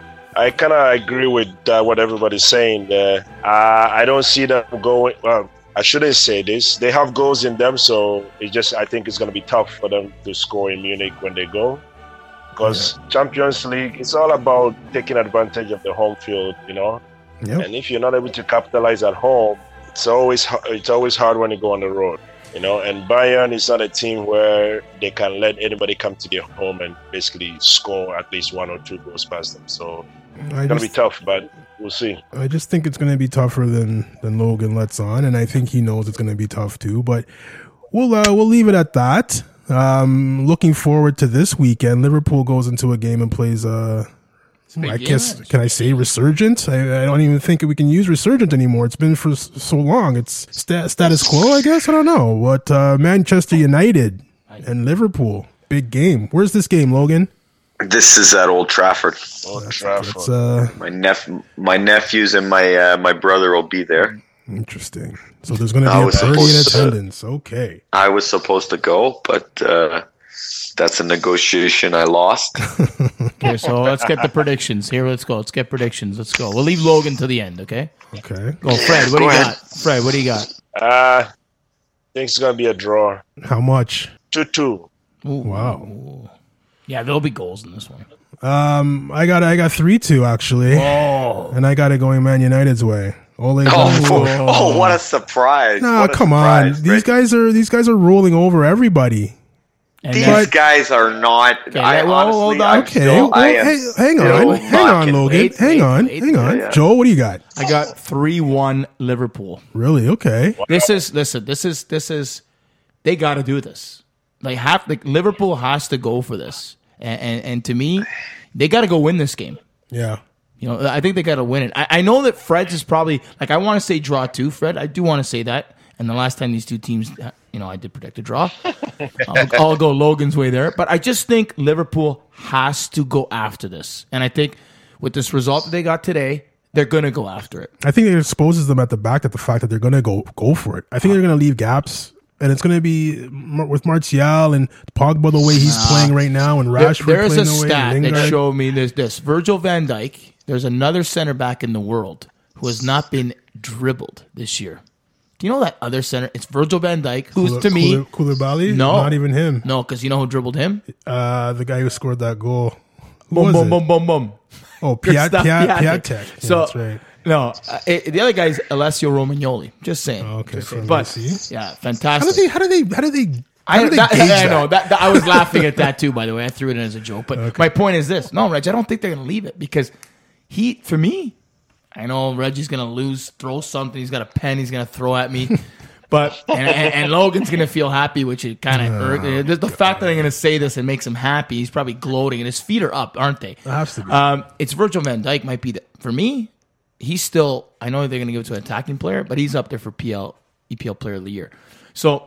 [SPEAKER 7] I kind of agree with uh, what everybody's saying there. Uh, I don't see them going. Well, I shouldn't say this. They have goals in them, so it just I think it's going to be tough for them to score in Munich when they go. Because Champions League, it's all about taking advantage of the home field, you know.
[SPEAKER 3] Yep.
[SPEAKER 7] And if you're not able to capitalize at home, it's always h- it's always hard when you go on the road, you know. And Bayern is not a team where they can let anybody come to their home and basically score at least one or two goals past them. So
[SPEAKER 3] I
[SPEAKER 7] it's gonna be
[SPEAKER 3] just,
[SPEAKER 7] tough, but we'll see.
[SPEAKER 3] I just think it's going to be tougher than than Logan lets on, and I think he knows it's going to be tough too. But we'll uh, we'll leave it at that. Um, looking forward to this weekend. Liverpool goes into a game and plays. Uh,
[SPEAKER 5] big
[SPEAKER 3] I
[SPEAKER 5] game,
[SPEAKER 3] guess
[SPEAKER 5] man.
[SPEAKER 3] can I say resurgent? I, I don't even think we can use resurgent anymore. It's been for s- so long. It's sta- status quo, I guess. I don't know. What uh, Manchester United and Liverpool, big game. Where's this game, Logan?
[SPEAKER 6] This is at Old Trafford.
[SPEAKER 7] Old Trafford.
[SPEAKER 3] It's uh,
[SPEAKER 6] My nep- my nephews and my uh, my brother will be there.
[SPEAKER 3] interesting. So there's going to
[SPEAKER 6] I
[SPEAKER 3] be a
[SPEAKER 6] was
[SPEAKER 3] party in
[SPEAKER 6] supposed to-
[SPEAKER 3] attendance. Okay.
[SPEAKER 6] I was supposed to go, but uh, that's a negotiation I lost.
[SPEAKER 5] Okay, so let's get the predictions here. Let's go. Let's get predictions. Let's go. We'll leave Logan to the end. Okay.
[SPEAKER 3] Okay.
[SPEAKER 5] Go, Fred. What do
[SPEAKER 6] Go
[SPEAKER 5] you
[SPEAKER 6] ahead.
[SPEAKER 5] got? Fred, what do you got?
[SPEAKER 7] Uh, I think it's gonna be a draw.
[SPEAKER 3] How much?
[SPEAKER 7] two two.
[SPEAKER 5] Ooh.
[SPEAKER 3] Wow.
[SPEAKER 5] Yeah, there'll be goals in this one.
[SPEAKER 3] Um, I got I got three two actually,
[SPEAKER 5] Oh.
[SPEAKER 3] and I got it going Man United's way. Ole
[SPEAKER 6] Oh,
[SPEAKER 3] Gunnar.
[SPEAKER 6] oh, what a surprise!
[SPEAKER 3] Nah,
[SPEAKER 6] What a
[SPEAKER 3] come on.
[SPEAKER 6] surprise,
[SPEAKER 3] These
[SPEAKER 6] Rich.
[SPEAKER 3] guys are these guys are rolling over everybody.
[SPEAKER 5] And
[SPEAKER 6] These
[SPEAKER 5] then-
[SPEAKER 6] guys are not.
[SPEAKER 5] Okay,
[SPEAKER 6] I
[SPEAKER 5] well,
[SPEAKER 6] honestly,
[SPEAKER 5] hold on.
[SPEAKER 6] I'm
[SPEAKER 3] Okay,
[SPEAKER 6] still,
[SPEAKER 3] well,
[SPEAKER 6] I am
[SPEAKER 3] hey, hang
[SPEAKER 6] still
[SPEAKER 3] on,
[SPEAKER 6] not
[SPEAKER 3] hang on,
[SPEAKER 6] convinced.
[SPEAKER 3] Logan,
[SPEAKER 5] Wait,
[SPEAKER 3] hang
[SPEAKER 5] wait,
[SPEAKER 3] on,
[SPEAKER 5] wait,
[SPEAKER 3] hang on.
[SPEAKER 6] yeah.
[SPEAKER 3] Joe, what do you got?
[SPEAKER 5] I got three one Liverpool.
[SPEAKER 3] Really? Okay.
[SPEAKER 5] This is listen. This is this is. They got to do this. Like have like Liverpool has to go for this, and and, and to me, they got to go win this game.
[SPEAKER 3] Yeah.
[SPEAKER 5] You know, I think they got to win it. I, I know that Fred's is probably like I want to say draw too, Fred. I do want to say that. And the last time these two teams, you know, I did predict a draw. I'll, I'll go Logan's way there, but I just think Liverpool has to go after this, and I think with this result that they got today, they're going to go after it.
[SPEAKER 3] I think it exposes them at the back at the fact that they're going to go go for it. I think they're going to leave gaps, and it's going to be Mar- with Martial and Pogba the way he's playing right now, and
[SPEAKER 5] There,
[SPEAKER 3] Rashford
[SPEAKER 5] there is
[SPEAKER 3] playing
[SPEAKER 5] a
[SPEAKER 3] the way.
[SPEAKER 5] stat that
[SPEAKER 3] Lingard.
[SPEAKER 5] showed me this. This Virgil van Dijk. There's another center back in the world who has not been dribbled this year. Do you know that other center? It's Virgil van Dijk, who's
[SPEAKER 3] Koulibaly-
[SPEAKER 5] to me
[SPEAKER 3] Koulibaly?
[SPEAKER 5] no,
[SPEAKER 3] not even him.
[SPEAKER 5] No, because you know who dribbled him?
[SPEAKER 3] Uh, the guy who scored that goal. Who
[SPEAKER 5] Boom,
[SPEAKER 3] was
[SPEAKER 5] boom,
[SPEAKER 3] it?
[SPEAKER 5] boom, boom, boom.
[SPEAKER 3] Oh, Piat,
[SPEAKER 5] Stuff,
[SPEAKER 3] Piat,
[SPEAKER 5] Piatek.
[SPEAKER 3] Piatek. Yeah,
[SPEAKER 5] So
[SPEAKER 3] that's right.
[SPEAKER 5] no, uh, it, the other guy's Alessio Romagnoli. Just saying.
[SPEAKER 3] Oh, okay,
[SPEAKER 5] Just saying.
[SPEAKER 3] from
[SPEAKER 5] But
[SPEAKER 3] A C.
[SPEAKER 5] yeah,
[SPEAKER 3] How
[SPEAKER 5] fantastic.
[SPEAKER 3] do they? How do they? How do they? How
[SPEAKER 5] I,
[SPEAKER 3] do they
[SPEAKER 5] that,
[SPEAKER 3] gauge
[SPEAKER 5] I
[SPEAKER 3] that?
[SPEAKER 5] know that, that- I was laughing at that too. By the way, I threw it in as a joke. But my point is this: no, Reg, I don't think they're going to leave it because he, for me, I know Reggie's going to lose, throw something. He's got a pen. He's going to throw at me. But and, and, and Logan's going to feel happy, which it kind of hurt. The, the fact that I'm going to say this and makes him happy, he's probably gloating, and his feet are up, aren't they?
[SPEAKER 3] Has to be.
[SPEAKER 5] Um, it's Virgil van Dijk might be the, for me. He's still. I know they're going to give it to an attacking player, but he's up there for P L E P L Player of the Year. So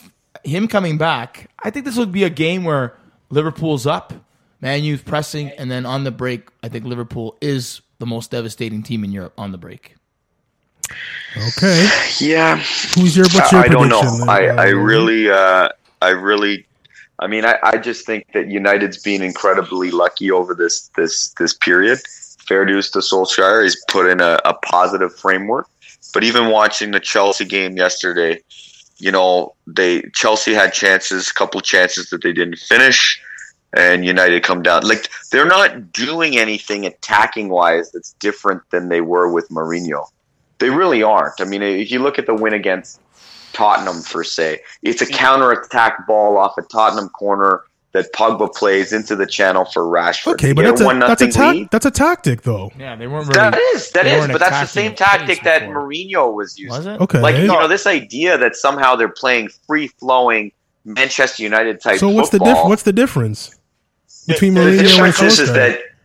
[SPEAKER 5] him coming back, I think this would be a game where Liverpool's up, Man U's pressing, and then on the break, I think Liverpool is the most devastating team in Europe on the break.
[SPEAKER 3] Okay.
[SPEAKER 6] Yeah,
[SPEAKER 3] Who's your? What's your
[SPEAKER 6] I don't know.
[SPEAKER 3] prediction?
[SPEAKER 6] I,
[SPEAKER 3] uh,
[SPEAKER 6] I
[SPEAKER 3] Logan?
[SPEAKER 6] really, uh, I really, I mean, I, I just think that United's been incredibly lucky over this this this period. Fair dues to Solskjaer, he's put in a, a positive framework. But even watching the Chelsea game yesterday, you know, they Chelsea had chances, a couple of chances that they didn't finish, and United come down. Like they're not doing anything attacking wise that's different than they were with Mourinho. They really aren't. I mean, if you look at the win against Tottenham, per se, it's a counter-attack ball off a Tottenham corner that Pogba plays into the channel for Rashford.
[SPEAKER 3] Okay,
[SPEAKER 6] You
[SPEAKER 3] but
[SPEAKER 6] get
[SPEAKER 3] that's a
[SPEAKER 6] one
[SPEAKER 3] that's a
[SPEAKER 6] nothing
[SPEAKER 3] ta-
[SPEAKER 6] lead.
[SPEAKER 3] that's a tactic though.
[SPEAKER 5] Yeah, they weren't really.
[SPEAKER 6] That is, that
[SPEAKER 5] they
[SPEAKER 6] is,
[SPEAKER 5] weren't
[SPEAKER 6] but that's the
[SPEAKER 5] attacking
[SPEAKER 6] same
[SPEAKER 5] the
[SPEAKER 6] tactic
[SPEAKER 5] pace
[SPEAKER 6] that
[SPEAKER 5] before.
[SPEAKER 6] Mourinho was using.
[SPEAKER 5] Was it?
[SPEAKER 3] Okay.
[SPEAKER 6] Like, you know, this idea that somehow they're playing free-flowing Manchester United type
[SPEAKER 3] So what's the
[SPEAKER 6] football.
[SPEAKER 3] diff- What's the difference between
[SPEAKER 7] The
[SPEAKER 6] The
[SPEAKER 3] Mourinho and
[SPEAKER 6] difference is, is
[SPEAKER 3] Solskjaer?
[SPEAKER 6] that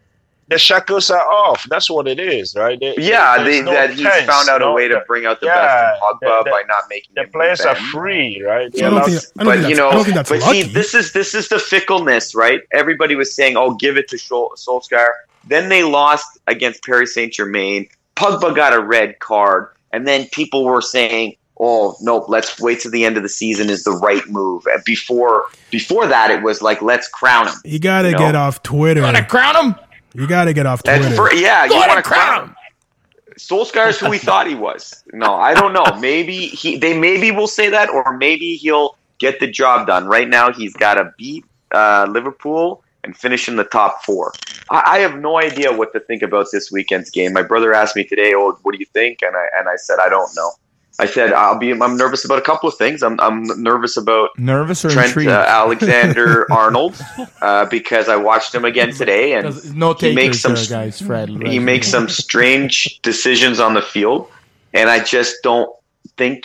[SPEAKER 7] the shackles are off. That's what it is, right? They,
[SPEAKER 6] yeah,
[SPEAKER 7] there's
[SPEAKER 6] they,
[SPEAKER 7] no
[SPEAKER 6] that he's
[SPEAKER 7] tense,
[SPEAKER 6] found out
[SPEAKER 7] you
[SPEAKER 6] a
[SPEAKER 7] know?
[SPEAKER 6] way to
[SPEAKER 7] The-
[SPEAKER 6] bring out the
[SPEAKER 7] yeah,
[SPEAKER 6] best in Pogba
[SPEAKER 7] the- the-
[SPEAKER 6] by not making
[SPEAKER 7] The
[SPEAKER 6] him
[SPEAKER 7] players are
[SPEAKER 6] bend.
[SPEAKER 7] free, right?
[SPEAKER 3] I don't
[SPEAKER 7] They're
[SPEAKER 3] think,
[SPEAKER 7] allowed-
[SPEAKER 3] I don't
[SPEAKER 6] But
[SPEAKER 3] think
[SPEAKER 6] you
[SPEAKER 3] that's,
[SPEAKER 6] know,
[SPEAKER 3] I don't think that's
[SPEAKER 6] but
[SPEAKER 3] lucky.
[SPEAKER 6] see, this is this is the fickleness, right? Everybody was saying, "Oh, give it to Sol- Solskjaer." Then they lost against Paris Saint Germain. Pogba got a red card, and then people were saying, "Oh, nope, let's wait till the end of the season is the right move." And before before that, it was like, "Let's crown him."
[SPEAKER 3] you got to
[SPEAKER 6] you
[SPEAKER 3] get
[SPEAKER 6] know?
[SPEAKER 3] off Twitter.
[SPEAKER 5] Want to crown him?
[SPEAKER 3] You got to get off
[SPEAKER 6] And
[SPEAKER 3] Twitter.
[SPEAKER 6] for, yeah,
[SPEAKER 5] Go
[SPEAKER 6] you
[SPEAKER 5] ahead
[SPEAKER 6] want
[SPEAKER 5] and
[SPEAKER 6] to crown
[SPEAKER 5] crown
[SPEAKER 6] him. Solskjaer is who we thought he was. No, I don't know. Maybe he they maybe will say that, or maybe he'll get the job done. Right now, he's got to beat uh, Liverpool and finish in the top four. I, I have no idea what to think about this weekend's game. My brother asked me today, "Oh, what do you think?" And I and I said, "I don't know." I said, "I'll be. I'm nervous about a couple of things. I'm I'm nervous about
[SPEAKER 5] Nervous or
[SPEAKER 6] Trent
[SPEAKER 5] intrigued?
[SPEAKER 6] uh, Alexander Arnold uh, because I watched him again today, and
[SPEAKER 5] Does- no
[SPEAKER 6] he
[SPEAKER 5] takers
[SPEAKER 6] makes some
[SPEAKER 5] there, guys. Fred.
[SPEAKER 6] he makes some strange decisions on the field, and I just don't think.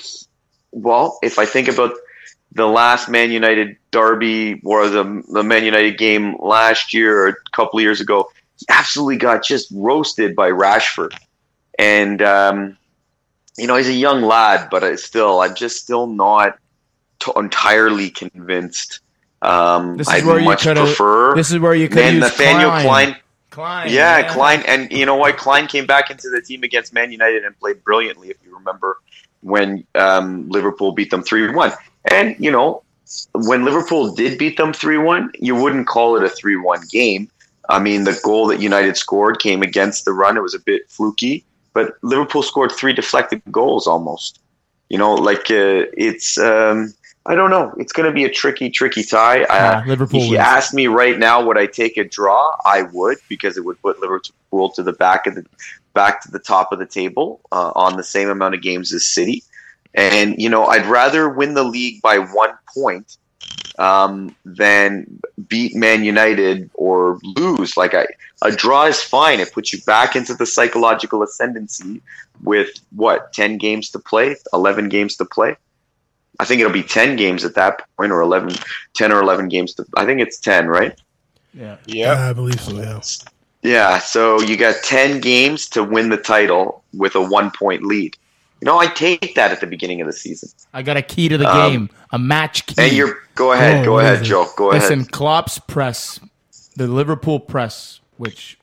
[SPEAKER 6] Well, if I think about the last Man United derby or the the Man United game last year or a couple of years ago, he absolutely got just roasted by Rashford, and um, you know he's a young lad, but I still, I'm just still not t- entirely convinced. Um,
[SPEAKER 5] This is
[SPEAKER 6] I'd
[SPEAKER 5] where you
[SPEAKER 6] much
[SPEAKER 5] coulda-
[SPEAKER 6] prefer
[SPEAKER 5] This is where you could
[SPEAKER 6] than
[SPEAKER 5] use
[SPEAKER 6] Nathaniel
[SPEAKER 5] Klein.
[SPEAKER 6] Klein.
[SPEAKER 5] Klein.
[SPEAKER 6] Yeah, Klein, and you know what? Klein came back into the team against Man United and played brilliantly, if you remember, when um, Liverpool beat them three one. And, you know, when Liverpool did beat them three one, you wouldn't call it a three one game. I mean, the goal that United scored came against the run. It was a bit fluky, but Liverpool scored three deflected goals almost. You know, like uh, it's... Um, I don't know. It's going to be a tricky, tricky tie. Uh,
[SPEAKER 5] Yeah, Liverpool
[SPEAKER 6] If you
[SPEAKER 5] wins.
[SPEAKER 6] asked me right now, would I take a draw? I would, because it would put Liverpool to the back of the back to the top of the table uh, on the same amount of games as City. And you know, I'd rather win the league by one point um, than beat Man United or lose. Like I, a draw is fine. It puts you back into the psychological ascendancy with what ten games to play, eleven games to play. I think it'll be ten games at that point, or eleven, ten or eleven games. To, I think it's ten, right?
[SPEAKER 5] Yeah.
[SPEAKER 7] Yeah.
[SPEAKER 3] Yeah, I believe so, yeah.
[SPEAKER 6] Yeah, so you got ten games to win the title with a one-point lead. You know, I take that at the beginning of the season.
[SPEAKER 5] I got a key to the
[SPEAKER 6] Um,
[SPEAKER 5] game, a match key.
[SPEAKER 6] And you're go ahead,
[SPEAKER 3] Oh,
[SPEAKER 6] go
[SPEAKER 3] what
[SPEAKER 6] ahead,
[SPEAKER 3] is it?
[SPEAKER 6] Joe. Go
[SPEAKER 5] Listen,
[SPEAKER 6] ahead.
[SPEAKER 5] Klopp's press, the Liverpool press, which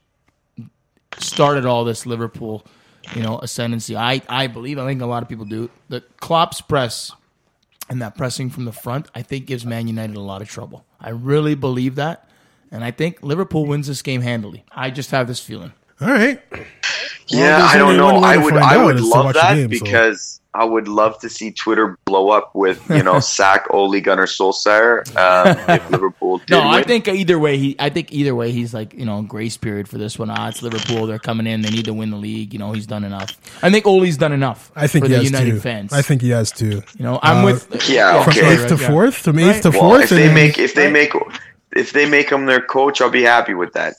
[SPEAKER 5] started all this Liverpool, you know, ascendancy. I, I believe, I think a lot of people do. The Klopp's press and that pressing from the front, I think gives Man United a lot of trouble. I really believe that. And I think Liverpool wins this game handily. I just have this feeling.
[SPEAKER 3] All right.
[SPEAKER 6] Yeah,
[SPEAKER 3] there's
[SPEAKER 6] I don't
[SPEAKER 3] only
[SPEAKER 6] know.
[SPEAKER 3] one way
[SPEAKER 6] I
[SPEAKER 3] to
[SPEAKER 6] would
[SPEAKER 3] find
[SPEAKER 6] I
[SPEAKER 3] out
[SPEAKER 6] would
[SPEAKER 3] is to
[SPEAKER 6] love
[SPEAKER 3] watch the
[SPEAKER 6] that
[SPEAKER 3] game, so-
[SPEAKER 6] because I would love to see Twitter blow up with, you know, sack Ole Gunnar Solskjaer um, if Liverpool did
[SPEAKER 5] No,
[SPEAKER 6] win.
[SPEAKER 5] I think either way he I think either way he's like, you know, grace period for this one. Ah, it's Liverpool, they're coming in, they need to win the league, you know, he's done enough. I think Ole's done enough
[SPEAKER 3] I think
[SPEAKER 5] for
[SPEAKER 3] he
[SPEAKER 5] the
[SPEAKER 3] has
[SPEAKER 5] United
[SPEAKER 3] too.
[SPEAKER 5] fans.
[SPEAKER 3] I think he has too.
[SPEAKER 5] you know, I'm
[SPEAKER 3] Uh,
[SPEAKER 5] with
[SPEAKER 6] Yeah,
[SPEAKER 3] From
[SPEAKER 6] okay.
[SPEAKER 3] eighth to
[SPEAKER 5] right, yeah.
[SPEAKER 3] fourth, from eighth
[SPEAKER 5] Right.
[SPEAKER 3] to
[SPEAKER 6] Well,
[SPEAKER 3] fourth.
[SPEAKER 6] if they
[SPEAKER 3] and-
[SPEAKER 6] make if they make if they make him their coach, I'll be happy with that.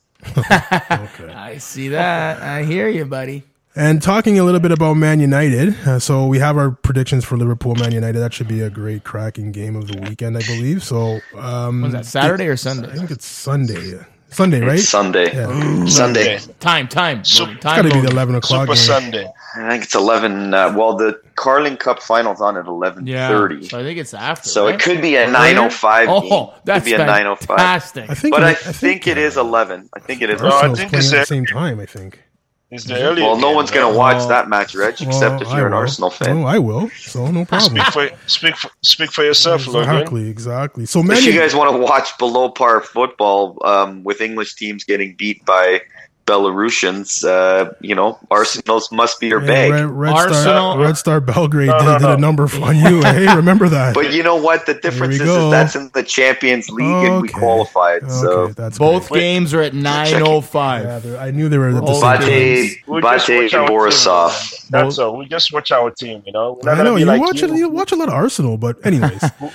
[SPEAKER 5] I see that. I hear you, buddy.
[SPEAKER 3] And talking a little bit about Man United, uh, so we have our predictions for Liverpool Man United. That should be a great cracking game of the weekend, I believe. So, um,
[SPEAKER 5] Was that Saturday or
[SPEAKER 3] I
[SPEAKER 5] Sunday?
[SPEAKER 3] think it's Sunday. Sunday, right?
[SPEAKER 6] It's Sunday.
[SPEAKER 3] Yeah.
[SPEAKER 6] Sunday.
[SPEAKER 5] Time, time.
[SPEAKER 7] So-
[SPEAKER 5] Logan,
[SPEAKER 3] It's
[SPEAKER 5] time
[SPEAKER 3] got to be
[SPEAKER 5] Logan.
[SPEAKER 3] the eleven o'clock
[SPEAKER 7] Super
[SPEAKER 3] game.
[SPEAKER 7] Sunday.
[SPEAKER 6] I think it's eleven. Uh, well, the Carling Cup final's on at eleven
[SPEAKER 5] Yeah.
[SPEAKER 6] thirty,
[SPEAKER 5] So I think it's after.
[SPEAKER 6] so
[SPEAKER 5] right?
[SPEAKER 6] it could be a nine oh five.
[SPEAKER 5] Oh,
[SPEAKER 6] game.
[SPEAKER 5] that's
[SPEAKER 6] could be a nine oh five.
[SPEAKER 5] fantastic.
[SPEAKER 3] I think,
[SPEAKER 6] But
[SPEAKER 3] it-
[SPEAKER 6] I think it is eleven. I think it is.
[SPEAKER 7] No, I
[SPEAKER 3] Arsenal's
[SPEAKER 7] think
[SPEAKER 3] playing
[SPEAKER 7] it's
[SPEAKER 3] at the
[SPEAKER 7] a-
[SPEAKER 3] same time. I think.
[SPEAKER 7] It's the earlier
[SPEAKER 6] Well, no
[SPEAKER 7] game,
[SPEAKER 6] one's
[SPEAKER 7] right?
[SPEAKER 6] going to watch
[SPEAKER 5] Oh.
[SPEAKER 6] that match, Reg, except if
[SPEAKER 3] Well, I
[SPEAKER 6] you're an
[SPEAKER 3] will.
[SPEAKER 6] Arsenal fan.
[SPEAKER 3] Oh, I will. So no problem.
[SPEAKER 7] Speak for speak for, speak for yourself, Logan.
[SPEAKER 3] Exactly, exactly. So Man
[SPEAKER 6] If you
[SPEAKER 3] U-
[SPEAKER 6] guys want to watch below par football um, with English teams getting beat by Belarusians, uh, you know, Arsenal's must be your
[SPEAKER 3] Yeah,
[SPEAKER 6] bag.
[SPEAKER 3] Red, Red
[SPEAKER 5] Arsenal-
[SPEAKER 3] Star, Red Star Belgrade
[SPEAKER 7] No,
[SPEAKER 3] did,
[SPEAKER 7] no,
[SPEAKER 3] did
[SPEAKER 7] no.
[SPEAKER 3] a number on you. Hey, remember that?
[SPEAKER 6] But you know what? The difference
[SPEAKER 3] we
[SPEAKER 6] is,
[SPEAKER 3] go.
[SPEAKER 6] is that's in the Champions League and we
[SPEAKER 3] Okay.
[SPEAKER 6] qualified. So
[SPEAKER 3] Okay, that's
[SPEAKER 5] Both
[SPEAKER 3] great.
[SPEAKER 5] games are at nine oh five.
[SPEAKER 3] Yeah, they're- I knew they were at the
[SPEAKER 5] Both
[SPEAKER 3] same time.
[SPEAKER 5] games.
[SPEAKER 6] Bate,
[SPEAKER 7] We just
[SPEAKER 6] Bate
[SPEAKER 7] watch our
[SPEAKER 6] and
[SPEAKER 7] team,
[SPEAKER 6] Borisov.
[SPEAKER 7] That's all. We just watch our team, you know. We're not
[SPEAKER 3] I
[SPEAKER 7] gonna
[SPEAKER 3] know
[SPEAKER 7] be
[SPEAKER 3] you
[SPEAKER 7] like
[SPEAKER 3] watch
[SPEAKER 7] you.
[SPEAKER 3] it. You watch a lot of Arsenal, but anyways,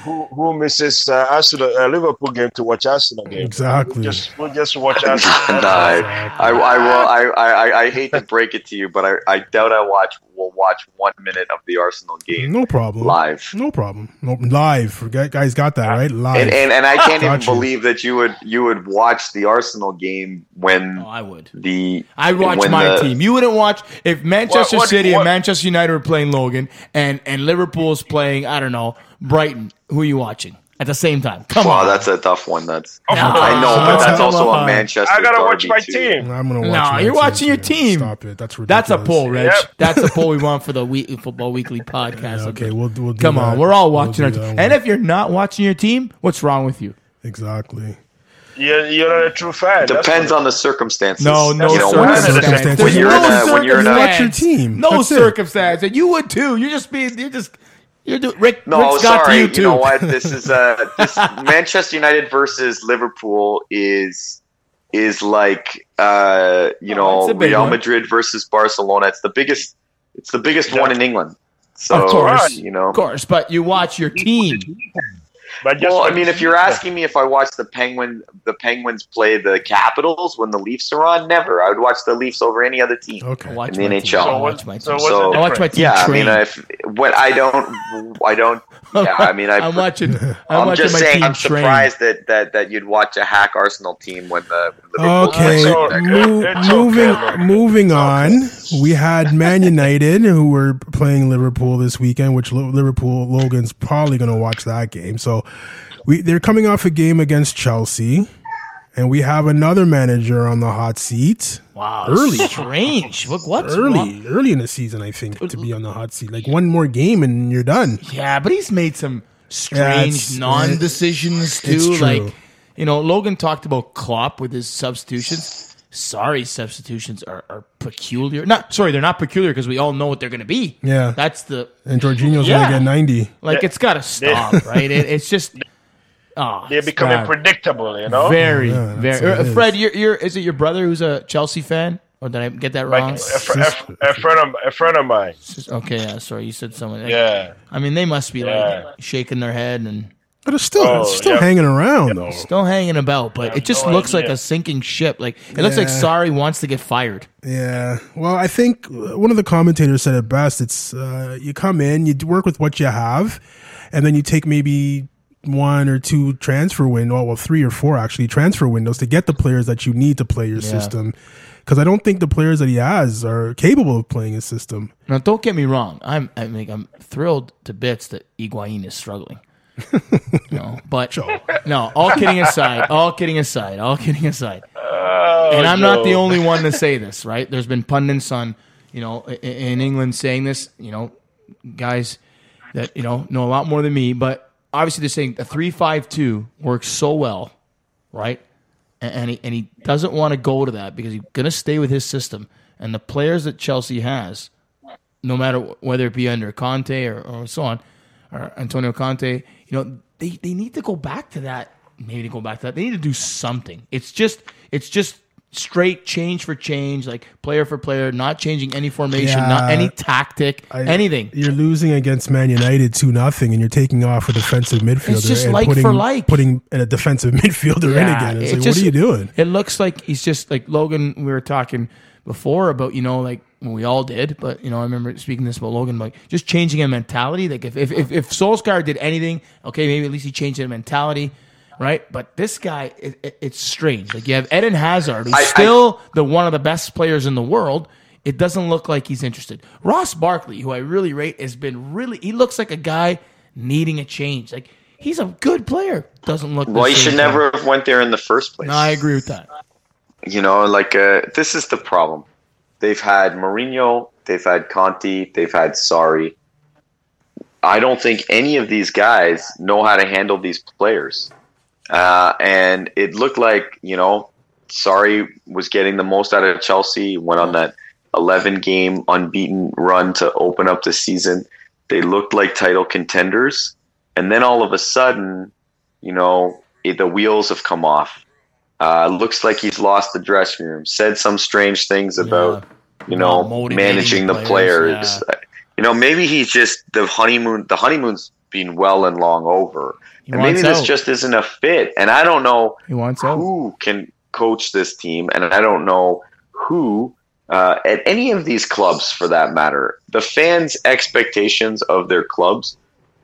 [SPEAKER 7] who who misses uh, Arsenal, uh, Liverpool game to watch Arsenal game?
[SPEAKER 3] Exactly.
[SPEAKER 7] We'll just, we'll just watch Arsenal.
[SPEAKER 6] No, I, I, I will. I, I, I hate to break it to you, but I, I doubt I watch will watch one minute of the Arsenal game.
[SPEAKER 3] No problem.
[SPEAKER 6] Live.
[SPEAKER 3] No problem. No, live. Forget, guys got that right. Live.
[SPEAKER 6] And and, and I can't even
[SPEAKER 3] Got you.
[SPEAKER 6] believe that you would you would watch the Arsenal game when
[SPEAKER 5] Oh, I would.
[SPEAKER 6] the
[SPEAKER 5] I'd watch
[SPEAKER 6] when
[SPEAKER 5] my
[SPEAKER 6] the-
[SPEAKER 5] team. You wouldn't watch if Manchester
[SPEAKER 7] What- what-
[SPEAKER 5] City
[SPEAKER 7] what-
[SPEAKER 5] and Manchester United were playing Logan and, and Liverpool's playing, I don't know, Brighton. Who are you watching at the same time? Come
[SPEAKER 6] Well,
[SPEAKER 5] on.
[SPEAKER 6] that's a tough one. That's
[SPEAKER 7] Of
[SPEAKER 5] No.
[SPEAKER 7] course.
[SPEAKER 6] I know, but
[SPEAKER 3] Come
[SPEAKER 6] that's also
[SPEAKER 5] on.
[SPEAKER 6] a Manchester.
[SPEAKER 7] I gotta watch
[SPEAKER 6] derby
[SPEAKER 7] my
[SPEAKER 6] too.
[SPEAKER 7] team.
[SPEAKER 3] I'm gonna watch.
[SPEAKER 5] No,
[SPEAKER 3] my
[SPEAKER 5] you're
[SPEAKER 3] team
[SPEAKER 5] watching your
[SPEAKER 3] too.
[SPEAKER 5] team.
[SPEAKER 3] Stop it. That's ridiculous.
[SPEAKER 5] That's a poll, Reg.
[SPEAKER 7] Yep.
[SPEAKER 5] That's a poll we want for the week, Football Weekly podcast.
[SPEAKER 3] Yeah, okay, we'll, we'll do
[SPEAKER 5] Come
[SPEAKER 3] that.
[SPEAKER 5] on, we're all
[SPEAKER 3] We'll
[SPEAKER 5] watching
[SPEAKER 3] do
[SPEAKER 5] our
[SPEAKER 3] that
[SPEAKER 5] team.
[SPEAKER 3] one.
[SPEAKER 5] And if you're not watching your team, what's wrong with you?
[SPEAKER 3] Exactly.
[SPEAKER 7] You're, you're not a true fan. That's
[SPEAKER 6] Depends
[SPEAKER 7] what-
[SPEAKER 6] on the circumstances.
[SPEAKER 5] No, no
[SPEAKER 6] you know,
[SPEAKER 5] circumstance.
[SPEAKER 6] when,
[SPEAKER 3] circumstances.
[SPEAKER 6] when you're in
[SPEAKER 5] no
[SPEAKER 6] a, when you're in a,
[SPEAKER 3] Watch your team.
[SPEAKER 5] No
[SPEAKER 3] That's it.
[SPEAKER 5] circumstance. And you would too. You're just being. You're just. You're doing. Rick.
[SPEAKER 6] no,
[SPEAKER 5] Rick's got
[SPEAKER 6] sorry,
[SPEAKER 5] to you
[SPEAKER 6] you,
[SPEAKER 5] too.
[SPEAKER 6] know what? This is uh, this Manchester United versus Liverpool is is like uh, you
[SPEAKER 5] Oh, it's
[SPEAKER 6] know
[SPEAKER 5] a big
[SPEAKER 6] Real
[SPEAKER 5] one.
[SPEAKER 6] Madrid versus Barcelona. It's the biggest. It's the biggest one in England. So
[SPEAKER 5] Of course.
[SPEAKER 6] you know.
[SPEAKER 5] Of course, but you watch your team.
[SPEAKER 7] But just
[SPEAKER 6] Well, I
[SPEAKER 7] like-
[SPEAKER 6] mean, if you're asking me if I watch the Penguin, the Penguins play the Capitals when the Leafs are on, never. I would watch the Leafs over any other team.
[SPEAKER 3] Okay.
[SPEAKER 5] I watch
[SPEAKER 6] In the
[SPEAKER 5] my
[SPEAKER 6] N H
[SPEAKER 5] team.
[SPEAKER 6] L.
[SPEAKER 5] I
[SPEAKER 7] So
[SPEAKER 5] watch
[SPEAKER 7] what-
[SPEAKER 5] my
[SPEAKER 7] so
[SPEAKER 5] team.
[SPEAKER 7] what's
[SPEAKER 6] So-
[SPEAKER 7] the
[SPEAKER 5] I watch my
[SPEAKER 7] difference?
[SPEAKER 5] team
[SPEAKER 6] Yeah,
[SPEAKER 5] train.
[SPEAKER 6] I mean, if what I don't, I don't. Yeah, I mean, I.
[SPEAKER 5] I'm watching. I'm,
[SPEAKER 6] I'm
[SPEAKER 5] watching
[SPEAKER 6] just
[SPEAKER 5] my
[SPEAKER 6] saying,
[SPEAKER 5] team
[SPEAKER 6] I'm
[SPEAKER 5] train.
[SPEAKER 6] surprised that, that, that you'd watch a hack Arsenal team when the when Liverpool
[SPEAKER 3] Okay,
[SPEAKER 7] It's all-
[SPEAKER 3] mo-
[SPEAKER 7] it's
[SPEAKER 3] moving
[SPEAKER 7] okay, bro.
[SPEAKER 3] moving on. We had Man United who were playing Liverpool this weekend, which Lo- Liverpool Logan's probably going to watch that game. So we they're coming off a game against Chelsea, and we have another manager on the hot seat.
[SPEAKER 5] Wow,
[SPEAKER 3] Early.
[SPEAKER 5] strange. Look, what's
[SPEAKER 3] Early,
[SPEAKER 5] wrong?
[SPEAKER 3] early in the season, I think, to be on the hot seat. Like one more game and you're done.
[SPEAKER 5] Yeah, but he's made some
[SPEAKER 3] Yeah,
[SPEAKER 5] strange
[SPEAKER 3] it's-
[SPEAKER 5] non-decisions too.
[SPEAKER 3] it's true.
[SPEAKER 5] Like, you know, Logan talked about Klopp with his substitutions. Sorry, substitutions are, are peculiar. Not sorry, they're not peculiar because we all know what they're going to be.
[SPEAKER 3] Yeah.
[SPEAKER 5] That's the
[SPEAKER 3] And Jorginho's
[SPEAKER 5] Yeah.
[SPEAKER 3] going to get ninety.
[SPEAKER 5] like.
[SPEAKER 7] They-
[SPEAKER 5] It's got to stop, right? It, it's just. Oh,
[SPEAKER 7] they're
[SPEAKER 5] it's
[SPEAKER 7] becoming
[SPEAKER 5] bad.
[SPEAKER 7] predictable, you know?
[SPEAKER 5] Very,
[SPEAKER 3] Yeah, that's
[SPEAKER 5] very.
[SPEAKER 3] what it
[SPEAKER 5] Uh,
[SPEAKER 3] is.
[SPEAKER 5] Fred, you're, you're. Is it your brother who's a Chelsea fan, or did I get that
[SPEAKER 7] Like
[SPEAKER 5] wrong?
[SPEAKER 7] a, fr- a, fr- a friend of a friend of mine.
[SPEAKER 5] Okay, yeah. Sorry, you said someone. like-
[SPEAKER 7] Yeah.
[SPEAKER 5] I mean, they must be
[SPEAKER 7] Yeah.
[SPEAKER 5] like shaking their head and
[SPEAKER 3] But it's still,
[SPEAKER 7] Oh,
[SPEAKER 3] it's still
[SPEAKER 7] yeah.
[SPEAKER 3] hanging around, though.
[SPEAKER 5] still hanging about. But
[SPEAKER 7] have
[SPEAKER 5] it just
[SPEAKER 7] no
[SPEAKER 5] looks like
[SPEAKER 7] idea.
[SPEAKER 5] a sinking ship. Like it looks like
[SPEAKER 3] Yeah.
[SPEAKER 5] Sarri wants to get fired.
[SPEAKER 3] Yeah. Well, I think one of the commentators said it best. It's uh, you come in, you work with what you have, and then you take maybe one or two transfer windows, well, three or four actually transfer windows to get the players that you need to play your system. Because I don't think the players that he has are capable of playing his system.
[SPEAKER 5] Now, don't get me wrong. I'm I mean, I'm thrilled to bits that Higuain is struggling. you know, but no. All kidding aside, all kidding aside, all kidding aside.
[SPEAKER 7] Oh,
[SPEAKER 5] and I'm not the
[SPEAKER 7] Joe.
[SPEAKER 5] only one to say this, right? There's been pundits on, you know, i- in England saying this, you know, guys that, you know, know a lot more than me, but obviously they're saying the three five two works so well, right? And, and, he, and he doesn't want to go to that because he's going to stay with his system. And the players that Chelsea has, no matter whether it be under Conte or, or so on, or Antonio Conte, you know, they, they need to go back to that. Maybe to go back to that. They need to do something. It's just it's just straight change for change, like player for player, not changing any formation,
[SPEAKER 3] Yeah.
[SPEAKER 5] not any tactic,
[SPEAKER 3] I-
[SPEAKER 5] anything.
[SPEAKER 3] You're losing against Man United two nothing, and you're taking off a defensive midfielder
[SPEAKER 5] just
[SPEAKER 3] and
[SPEAKER 5] like
[SPEAKER 3] putting,
[SPEAKER 5] for like.
[SPEAKER 3] putting a defensive midfielder in
[SPEAKER 5] Yeah,
[SPEAKER 3] again. It's
[SPEAKER 5] it
[SPEAKER 3] like,
[SPEAKER 5] just-
[SPEAKER 3] what are you doing?
[SPEAKER 5] It looks like he's just like Logan. We were talking before about, you know, like well, we all did, but you know, I remember speaking this about Logan, like just changing a mentality. Like if if if, if Solskjaer did anything, okay, maybe at least he changed a mentality. Right, but this guy, it, it, it's strange. Like you have Eden Hazard, who's
[SPEAKER 6] I- I-
[SPEAKER 5] still the one of the best players in the world. It doesn't look like he's interested. Ross Barkley, who I really rate, has been really. He looks like a guy needing a change. Like he's a good player. Doesn't look. the
[SPEAKER 6] Well, you
[SPEAKER 5] same
[SPEAKER 6] should
[SPEAKER 5] player.
[SPEAKER 6] never have went there in the first place.
[SPEAKER 5] No, I agree with that.
[SPEAKER 6] You know, like uh, this is the problem. They've had Mourinho, they've had Conte, they've had Sarri. I don't think any of these guys know how to handle these players. Uh, and it looked like, you know, Sarri was getting the most out of Chelsea, went on that eleven game unbeaten run to open up the season. They looked like title contenders. And then all of a sudden, you know, it, the wheels have come off. Uh, looks like he's lost the dressing room, said some strange things about, you know,
[SPEAKER 5] Not motivating
[SPEAKER 6] managing
[SPEAKER 5] the
[SPEAKER 6] the
[SPEAKER 5] players,
[SPEAKER 6] players. You know, maybe he's just the honeymoon, the honeymoon's been well and long over.
[SPEAKER 5] He
[SPEAKER 6] and maybe
[SPEAKER 5] wants
[SPEAKER 6] this
[SPEAKER 5] out.
[SPEAKER 6] just isn't a fit. And I don't know
[SPEAKER 5] He wants out.
[SPEAKER 6] who can coach this team, and I don't know who uh, at any of these clubs, for that matter. The fans' expectations of their clubs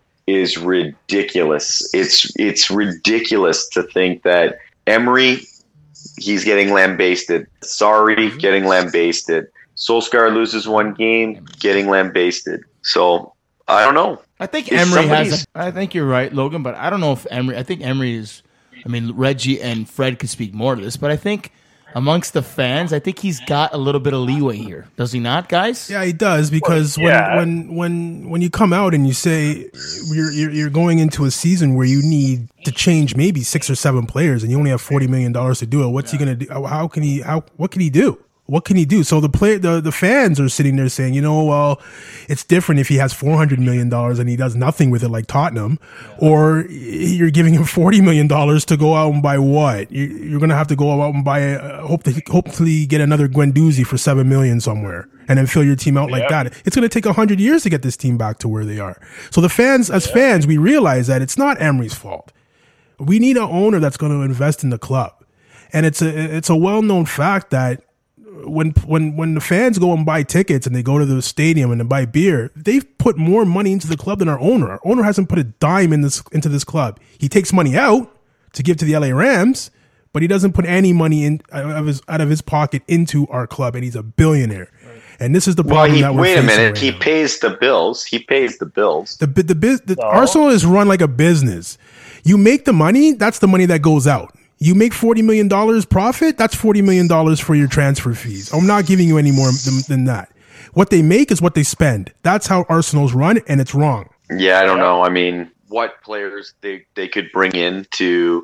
[SPEAKER 6] is ridiculous. It's it's ridiculous to think that Emery, he's getting lambasted. Sorry, getting lambasted. Solskjaer loses one game, getting lambasted. So I don't know.
[SPEAKER 5] I think
[SPEAKER 6] If
[SPEAKER 5] Emery has.
[SPEAKER 6] somebody's-
[SPEAKER 5] A, I think you're right, Logan. But I don't know if Emery. I think Emery is. I mean, Reggie and Fred could speak more to this, but I think amongst the fans, I think he's got a little bit of leeway here. Does he not, guys?
[SPEAKER 3] Yeah, he does because
[SPEAKER 7] Well, yeah.
[SPEAKER 3] when, when when when you come out and you say you're, you're you're going into a season where you need to change maybe six or seven players and you only have forty million dollars to do it, what's he going to do? How can he? How what can he do? What can he do? So the play the, the fans are sitting there saying, you know, well, it's different if he has four hundred million dollars and he does nothing with it like Tottenham, or you're giving him forty million dollars to go out and buy what? You- You're going to have to go out and buy, uh, hope to, hopefully get another Guendouzi for seven million dollars somewhere and then fill your team out like
[SPEAKER 7] Yeah.
[SPEAKER 3] that. It's going to take one hundred years to get this team back to where they are. So the fans, as fans, we realize that it's not Emery's fault. We need an owner that's going to invest in the club. And it's a it's a well-known fact that when when when the fans go and buy tickets and they go to the stadium and they buy beer, they've put more money into the club than our owner. Our owner hasn't put a dime in this into this club. He takes money out to give to the L A Rams, but he doesn't put any money in out of his out of his pocket into our club, and he's a billionaire. And this is the
[SPEAKER 6] Well,
[SPEAKER 3] problem
[SPEAKER 6] he,
[SPEAKER 3] that we're
[SPEAKER 6] wait a
[SPEAKER 3] facing
[SPEAKER 6] minute.
[SPEAKER 3] right
[SPEAKER 6] He
[SPEAKER 3] now.
[SPEAKER 6] pays the bills. He pays the bills.
[SPEAKER 3] The the, the, biz, the Arsenal is run like a business. You make the money, that's the money that goes out. You make forty million dollars profit, that's forty million dollars for your transfer fees. I'm not giving you any more than, than that. What they make is what they spend. That's how Arsenal's run, and it's wrong.
[SPEAKER 6] Yeah, I don't know. I mean, what players they, they could bring in to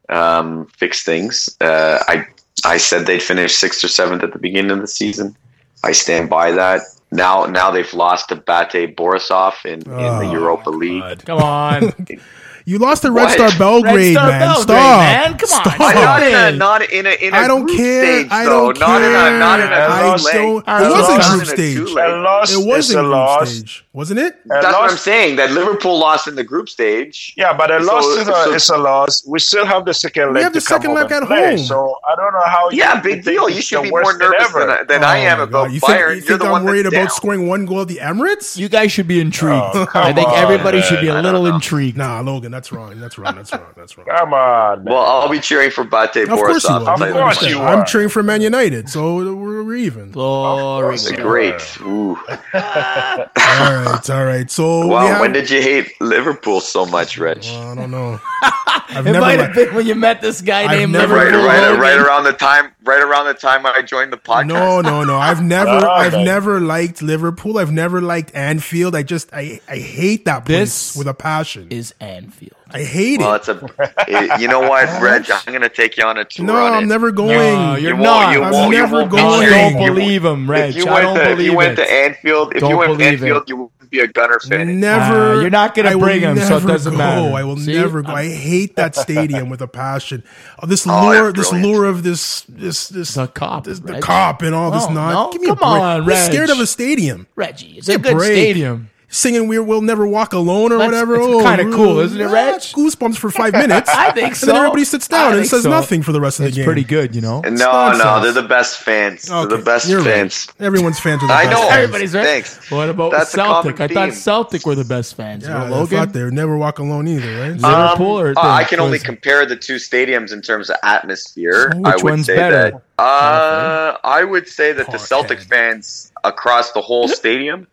[SPEAKER 6] um, fix things. Uh, I I said they'd finish sixth or seventh at the beginning of the season. I stand by that. Now now they've lost to Bate Borisov in, in
[SPEAKER 3] Oh,
[SPEAKER 6] the Europa League.
[SPEAKER 5] Come on.
[SPEAKER 3] You lost to Red
[SPEAKER 6] What?
[SPEAKER 3] Star Belgrade,
[SPEAKER 5] Red Star
[SPEAKER 3] man.
[SPEAKER 5] Belgrade,
[SPEAKER 3] Stop,
[SPEAKER 5] man. Come on.
[SPEAKER 3] Stop.
[SPEAKER 6] Why not in a
[SPEAKER 5] Hey.
[SPEAKER 6] not in a in a
[SPEAKER 3] I don't
[SPEAKER 6] group
[SPEAKER 3] care.
[SPEAKER 6] stage,
[SPEAKER 3] I
[SPEAKER 6] though.
[SPEAKER 3] don't
[SPEAKER 6] not
[SPEAKER 3] care.
[SPEAKER 6] in a not in a
[SPEAKER 3] I
[SPEAKER 6] group leg.
[SPEAKER 3] don't-
[SPEAKER 5] All
[SPEAKER 3] It
[SPEAKER 5] right,
[SPEAKER 3] wasn't
[SPEAKER 5] so-
[SPEAKER 3] group
[SPEAKER 6] Not in a
[SPEAKER 3] stage.
[SPEAKER 6] two leg.
[SPEAKER 7] A loss
[SPEAKER 3] It
[SPEAKER 7] is
[SPEAKER 3] wasn't
[SPEAKER 7] a
[SPEAKER 3] group
[SPEAKER 7] loss.
[SPEAKER 3] stage, wasn't it?
[SPEAKER 7] A
[SPEAKER 6] That's what
[SPEAKER 7] loss-
[SPEAKER 6] I'm saying. That Liverpool lost in the group stage.
[SPEAKER 7] Yeah, but a
[SPEAKER 6] So-
[SPEAKER 7] loss is a,
[SPEAKER 6] so-
[SPEAKER 7] is a loss. We still have the second leg.
[SPEAKER 3] have the
[SPEAKER 7] to come
[SPEAKER 3] second
[SPEAKER 7] up
[SPEAKER 3] leg
[SPEAKER 7] and
[SPEAKER 3] at
[SPEAKER 7] play.
[SPEAKER 3] home.
[SPEAKER 7] So I don't know how.
[SPEAKER 6] Yeah,
[SPEAKER 7] you
[SPEAKER 6] big
[SPEAKER 7] think
[SPEAKER 6] deal.
[SPEAKER 7] it's
[SPEAKER 6] You should
[SPEAKER 7] the
[SPEAKER 6] be more
[SPEAKER 7] worst than
[SPEAKER 6] nervous
[SPEAKER 7] ever.
[SPEAKER 6] than, than I
[SPEAKER 3] Oh
[SPEAKER 6] am
[SPEAKER 3] my
[SPEAKER 6] about
[SPEAKER 3] God. You think,
[SPEAKER 6] Bayern.
[SPEAKER 3] you
[SPEAKER 6] You're
[SPEAKER 3] think
[SPEAKER 6] the
[SPEAKER 3] I'm
[SPEAKER 6] one
[SPEAKER 3] worried
[SPEAKER 6] that's
[SPEAKER 3] about
[SPEAKER 6] down.
[SPEAKER 3] scoring one goal at the Emirates?
[SPEAKER 5] You guys should be intrigued.
[SPEAKER 7] Oh,
[SPEAKER 5] I think
[SPEAKER 7] come on,
[SPEAKER 5] everybody
[SPEAKER 7] man.
[SPEAKER 5] should be a
[SPEAKER 6] I
[SPEAKER 5] little
[SPEAKER 6] don't know.
[SPEAKER 5] intrigued.
[SPEAKER 3] Nah, Logan, that's wrong. That's wrong. That's wrong. That's wrong.
[SPEAKER 7] Come on, man.
[SPEAKER 6] Well, I'll be cheering for Bate
[SPEAKER 3] Of course you
[SPEAKER 6] Borisov.
[SPEAKER 3] will.
[SPEAKER 6] I'll tell
[SPEAKER 7] Of
[SPEAKER 6] you
[SPEAKER 7] course
[SPEAKER 6] that.
[SPEAKER 7] you
[SPEAKER 3] I'm
[SPEAKER 7] are.
[SPEAKER 3] cheering for Man United, so we're, we're even.
[SPEAKER 5] Glory.
[SPEAKER 7] Of course.
[SPEAKER 6] Great. Ooh.
[SPEAKER 3] All right, all right. So
[SPEAKER 6] Wow,
[SPEAKER 3] we have,
[SPEAKER 6] when did you hate Liverpool so much, Reg?
[SPEAKER 3] I don't know. I've
[SPEAKER 5] It
[SPEAKER 3] never
[SPEAKER 5] might
[SPEAKER 3] li-
[SPEAKER 5] have been when you met this guy
[SPEAKER 3] I've
[SPEAKER 5] named
[SPEAKER 3] never-
[SPEAKER 6] Right,
[SPEAKER 5] Liverpool
[SPEAKER 6] right,
[SPEAKER 5] Logan.
[SPEAKER 6] right around the time, right around the time I joined the podcast.
[SPEAKER 3] No, no, no. I've never,
[SPEAKER 7] No,
[SPEAKER 3] I've
[SPEAKER 7] man.
[SPEAKER 3] never liked Liverpool. I've never liked Anfield. I just, I, I hate that place
[SPEAKER 5] This
[SPEAKER 3] with a passion.
[SPEAKER 5] is Anfield.
[SPEAKER 3] I hate
[SPEAKER 6] Well,
[SPEAKER 3] it.
[SPEAKER 6] it's a. it- you know what, Reg? I'm going to take you on a tour.
[SPEAKER 3] No,
[SPEAKER 6] on
[SPEAKER 3] I'm
[SPEAKER 6] it.
[SPEAKER 3] never going.
[SPEAKER 5] No, you're
[SPEAKER 6] You won't-
[SPEAKER 5] not.
[SPEAKER 6] you
[SPEAKER 3] I'm
[SPEAKER 6] won't- you
[SPEAKER 3] never
[SPEAKER 6] won't be
[SPEAKER 3] going.
[SPEAKER 5] I
[SPEAKER 6] cheering.
[SPEAKER 5] don't
[SPEAKER 6] You-
[SPEAKER 5] believe him, Reg.
[SPEAKER 6] If you
[SPEAKER 5] I
[SPEAKER 6] went
[SPEAKER 5] don't
[SPEAKER 6] to, if
[SPEAKER 5] believe
[SPEAKER 6] you went
[SPEAKER 5] it.
[SPEAKER 6] to Anfield, if
[SPEAKER 5] Don't
[SPEAKER 6] you went to
[SPEAKER 5] believe
[SPEAKER 6] Anfield,
[SPEAKER 5] it.
[SPEAKER 6] you wouldn't be a Gunner fan.
[SPEAKER 3] Never.
[SPEAKER 5] Uh, you're not gonna
[SPEAKER 3] I will
[SPEAKER 5] bring 'em, so it
[SPEAKER 3] never
[SPEAKER 5] doesn't
[SPEAKER 3] go.
[SPEAKER 5] matter.
[SPEAKER 3] I will
[SPEAKER 5] See?
[SPEAKER 3] never go. I hate that stadium with a passion. Oh, this
[SPEAKER 6] Oh,
[SPEAKER 3] lure,
[SPEAKER 6] that's
[SPEAKER 3] this
[SPEAKER 6] brilliant.
[SPEAKER 3] lure of this, this, this,
[SPEAKER 5] The cop,
[SPEAKER 3] this, the
[SPEAKER 5] Reg.
[SPEAKER 3] cop, and all this
[SPEAKER 5] No,
[SPEAKER 3] nonsense.
[SPEAKER 5] no,
[SPEAKER 3] Give me a
[SPEAKER 5] come
[SPEAKER 3] break.
[SPEAKER 5] on,
[SPEAKER 3] I'm
[SPEAKER 5] Reg.
[SPEAKER 3] scared of a stadium.
[SPEAKER 5] Reggie, it's
[SPEAKER 3] Give
[SPEAKER 5] a
[SPEAKER 3] me a
[SPEAKER 5] good
[SPEAKER 3] break.
[SPEAKER 5] stadium.
[SPEAKER 3] Singing "We Will Never Walk Alone" or
[SPEAKER 5] Let's-
[SPEAKER 3] whatever.
[SPEAKER 5] it's
[SPEAKER 3] Oh,
[SPEAKER 5] kinda cool, isn't it,
[SPEAKER 3] yeah,
[SPEAKER 5] Reg?
[SPEAKER 3] Goosebumps for five minutes.
[SPEAKER 5] I think
[SPEAKER 3] And
[SPEAKER 5] so.
[SPEAKER 3] then everybody sits down
[SPEAKER 5] I
[SPEAKER 3] and
[SPEAKER 5] think
[SPEAKER 3] says
[SPEAKER 5] so.
[SPEAKER 3] nothing for the rest of
[SPEAKER 5] It's
[SPEAKER 3] the game.
[SPEAKER 5] pretty good, you know.
[SPEAKER 6] No,
[SPEAKER 3] nonsense.
[SPEAKER 6] no, they're the best fans. They're
[SPEAKER 3] Okay,
[SPEAKER 6] the best
[SPEAKER 3] you're right.
[SPEAKER 6] fans.
[SPEAKER 3] Everyone's fans are the
[SPEAKER 6] I
[SPEAKER 3] best
[SPEAKER 6] know.
[SPEAKER 3] fans.
[SPEAKER 5] Everybody's right.
[SPEAKER 6] Thanks.
[SPEAKER 5] What about
[SPEAKER 6] That's a
[SPEAKER 5] Celtic?
[SPEAKER 6] common
[SPEAKER 5] I thought
[SPEAKER 6] theme.
[SPEAKER 5] Celtic were the best fans.
[SPEAKER 3] Yeah,
[SPEAKER 5] You know,
[SPEAKER 3] I
[SPEAKER 5] Logan,
[SPEAKER 3] thought they would never walk alone either, right?
[SPEAKER 5] Liverpool, or
[SPEAKER 6] Uh, I
[SPEAKER 5] the-
[SPEAKER 6] can
[SPEAKER 5] what
[SPEAKER 6] only
[SPEAKER 5] is it?
[SPEAKER 6] compare the two stadiums in terms of atmosphere.
[SPEAKER 5] So
[SPEAKER 6] I
[SPEAKER 5] which
[SPEAKER 6] would
[SPEAKER 5] one's
[SPEAKER 6] say
[SPEAKER 5] better?
[SPEAKER 6] that. Uh, I would say that the
[SPEAKER 3] Parkhead.
[SPEAKER 6] Celtic fans across the whole stadium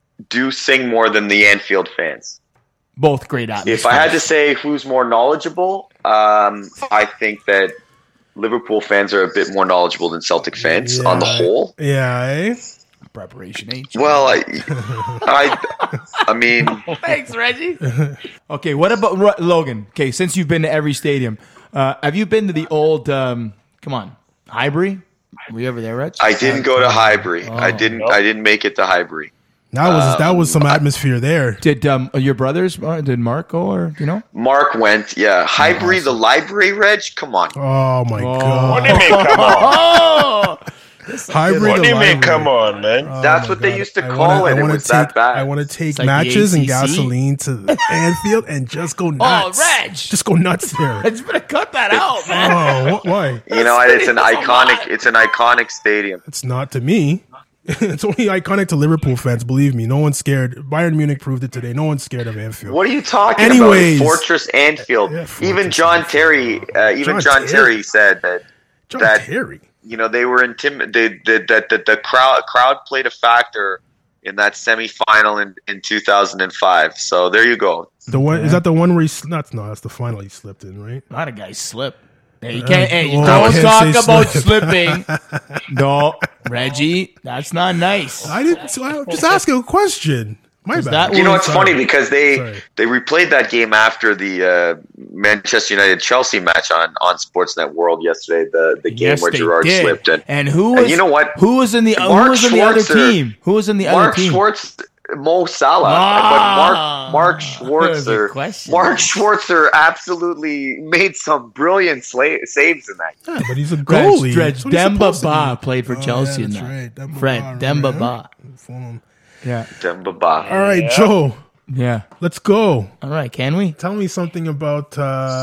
[SPEAKER 6] do sing more than the Anfield fans.
[SPEAKER 5] Both great atmosphere.
[SPEAKER 6] If I had to say who's more knowledgeable, um, I think that Liverpool fans are a bit more knowledgeable than Celtic fans on the
[SPEAKER 3] Yeah.
[SPEAKER 6] whole.
[SPEAKER 3] Yeah, eh?
[SPEAKER 5] preparation H.
[SPEAKER 6] Well, I, I, I mean,
[SPEAKER 5] Thanks, Reggie. Okay, what about Ro- Logan? Okay, since you've been to every stadium, uh, have you been to the old? Um, come on, Highbury. Were you ever there, Reg?
[SPEAKER 6] I didn't go to Highbury. I didn't.
[SPEAKER 7] Nope.
[SPEAKER 6] I didn't make it to Highbury.
[SPEAKER 3] That was that was
[SPEAKER 6] Um,
[SPEAKER 3] some atmosphere there.
[SPEAKER 5] Did um, your brothers? Uh, did Mark go, or you know?
[SPEAKER 6] Mark went. Yeah, Highbury, the library, Reg. Come on.
[SPEAKER 3] Oh my
[SPEAKER 7] What
[SPEAKER 3] god!
[SPEAKER 7] do you mean? Come on.
[SPEAKER 5] Oh,
[SPEAKER 3] Hybrid
[SPEAKER 7] What do you mean?
[SPEAKER 3] Library.
[SPEAKER 7] Come on, man.
[SPEAKER 3] Oh
[SPEAKER 6] That's
[SPEAKER 3] my
[SPEAKER 6] what they
[SPEAKER 3] God.
[SPEAKER 6] used to
[SPEAKER 3] I
[SPEAKER 6] call
[SPEAKER 3] wanna-
[SPEAKER 6] it.
[SPEAKER 3] I
[SPEAKER 6] It
[SPEAKER 3] wanna
[SPEAKER 6] was
[SPEAKER 3] take,
[SPEAKER 6] that bad.
[SPEAKER 3] I want to take
[SPEAKER 5] like the
[SPEAKER 3] matches and
[SPEAKER 5] A C C.
[SPEAKER 3] gasoline to Anfield and just go nuts.
[SPEAKER 5] Reg.
[SPEAKER 3] Just go nuts there.
[SPEAKER 5] It's better cut that out, man.
[SPEAKER 3] Oh, what, why?
[SPEAKER 6] You know, it's an
[SPEAKER 5] That's a
[SPEAKER 6] iconic.
[SPEAKER 5] lot.
[SPEAKER 6] It's an iconic stadium.
[SPEAKER 3] It's not to me. It's only iconic to Liverpool fans. Believe me, no one's scared. Bayern Munich proved it today. No one's scared of Anfield.
[SPEAKER 6] What are you talking
[SPEAKER 3] Anyways.
[SPEAKER 6] about? Fortress Anfield.
[SPEAKER 3] Yeah, Fortress
[SPEAKER 6] even John
[SPEAKER 3] Anfield.
[SPEAKER 6] Terry. Uh, even
[SPEAKER 3] John
[SPEAKER 6] John,
[SPEAKER 3] Terry.
[SPEAKER 6] Terry. said that
[SPEAKER 3] John
[SPEAKER 6] that
[SPEAKER 3] Terry.
[SPEAKER 6] you know they were intimidated. That the, the, the crowd crowd played a factor in that semifinal in in two thousand five. So there you go.
[SPEAKER 3] The one is that the one where he sl- not no, that's the final he slipped in, right?
[SPEAKER 5] A lot of guys slip. Hey, you can't. Hey, you
[SPEAKER 3] well,
[SPEAKER 5] don't
[SPEAKER 3] I
[SPEAKER 5] talk
[SPEAKER 3] can't say
[SPEAKER 5] about
[SPEAKER 3] slip.
[SPEAKER 5] slipping. No, Reggie, that's not nice.
[SPEAKER 3] I didn't. So I just asking a question. My
[SPEAKER 5] Is
[SPEAKER 3] bad.
[SPEAKER 5] that
[SPEAKER 6] You know, it's
[SPEAKER 3] Sorry.
[SPEAKER 6] funny because they
[SPEAKER 3] Sorry.
[SPEAKER 6] they replayed that game after the uh, Manchester United Chelsea match on, on Sportsnet World yesterday. The the game
[SPEAKER 5] Yes,
[SPEAKER 6] where
[SPEAKER 5] they
[SPEAKER 6] Gerrard
[SPEAKER 5] did.
[SPEAKER 6] slipped in.
[SPEAKER 5] And who
[SPEAKER 6] And
[SPEAKER 5] was?
[SPEAKER 6] you know what?
[SPEAKER 5] Who was in the? who
[SPEAKER 6] Mark
[SPEAKER 5] was in the other
[SPEAKER 6] Schwarzer-
[SPEAKER 5] team? Who was in the
[SPEAKER 6] Mark
[SPEAKER 5] other team?
[SPEAKER 6] Schwartz, Mo Salah,
[SPEAKER 5] Ah,
[SPEAKER 6] but Mark Mark
[SPEAKER 5] good
[SPEAKER 6] Schwarzer,
[SPEAKER 5] question.
[SPEAKER 6] Mark Schwarzer absolutely made some brilliant sla- saves in that.
[SPEAKER 3] Yeah, but he's a
[SPEAKER 5] Reg,
[SPEAKER 3] goalie.
[SPEAKER 5] Reg,
[SPEAKER 3] That's what he's
[SPEAKER 5] Demba
[SPEAKER 3] supposed to
[SPEAKER 5] Ba
[SPEAKER 3] do.
[SPEAKER 5] played for
[SPEAKER 3] Oh,
[SPEAKER 5] Chelsea
[SPEAKER 3] yeah,
[SPEAKER 5] in
[SPEAKER 3] that's
[SPEAKER 5] that.
[SPEAKER 3] right. Demba
[SPEAKER 5] Fred,
[SPEAKER 3] Ba,
[SPEAKER 5] Demba
[SPEAKER 3] right?
[SPEAKER 5] Ba.
[SPEAKER 3] Fulham.
[SPEAKER 5] Yeah,
[SPEAKER 6] Demba Ba.
[SPEAKER 3] All right, Joe.
[SPEAKER 5] yeah.
[SPEAKER 3] Let's go.
[SPEAKER 5] All right, can we?
[SPEAKER 3] Tell me something about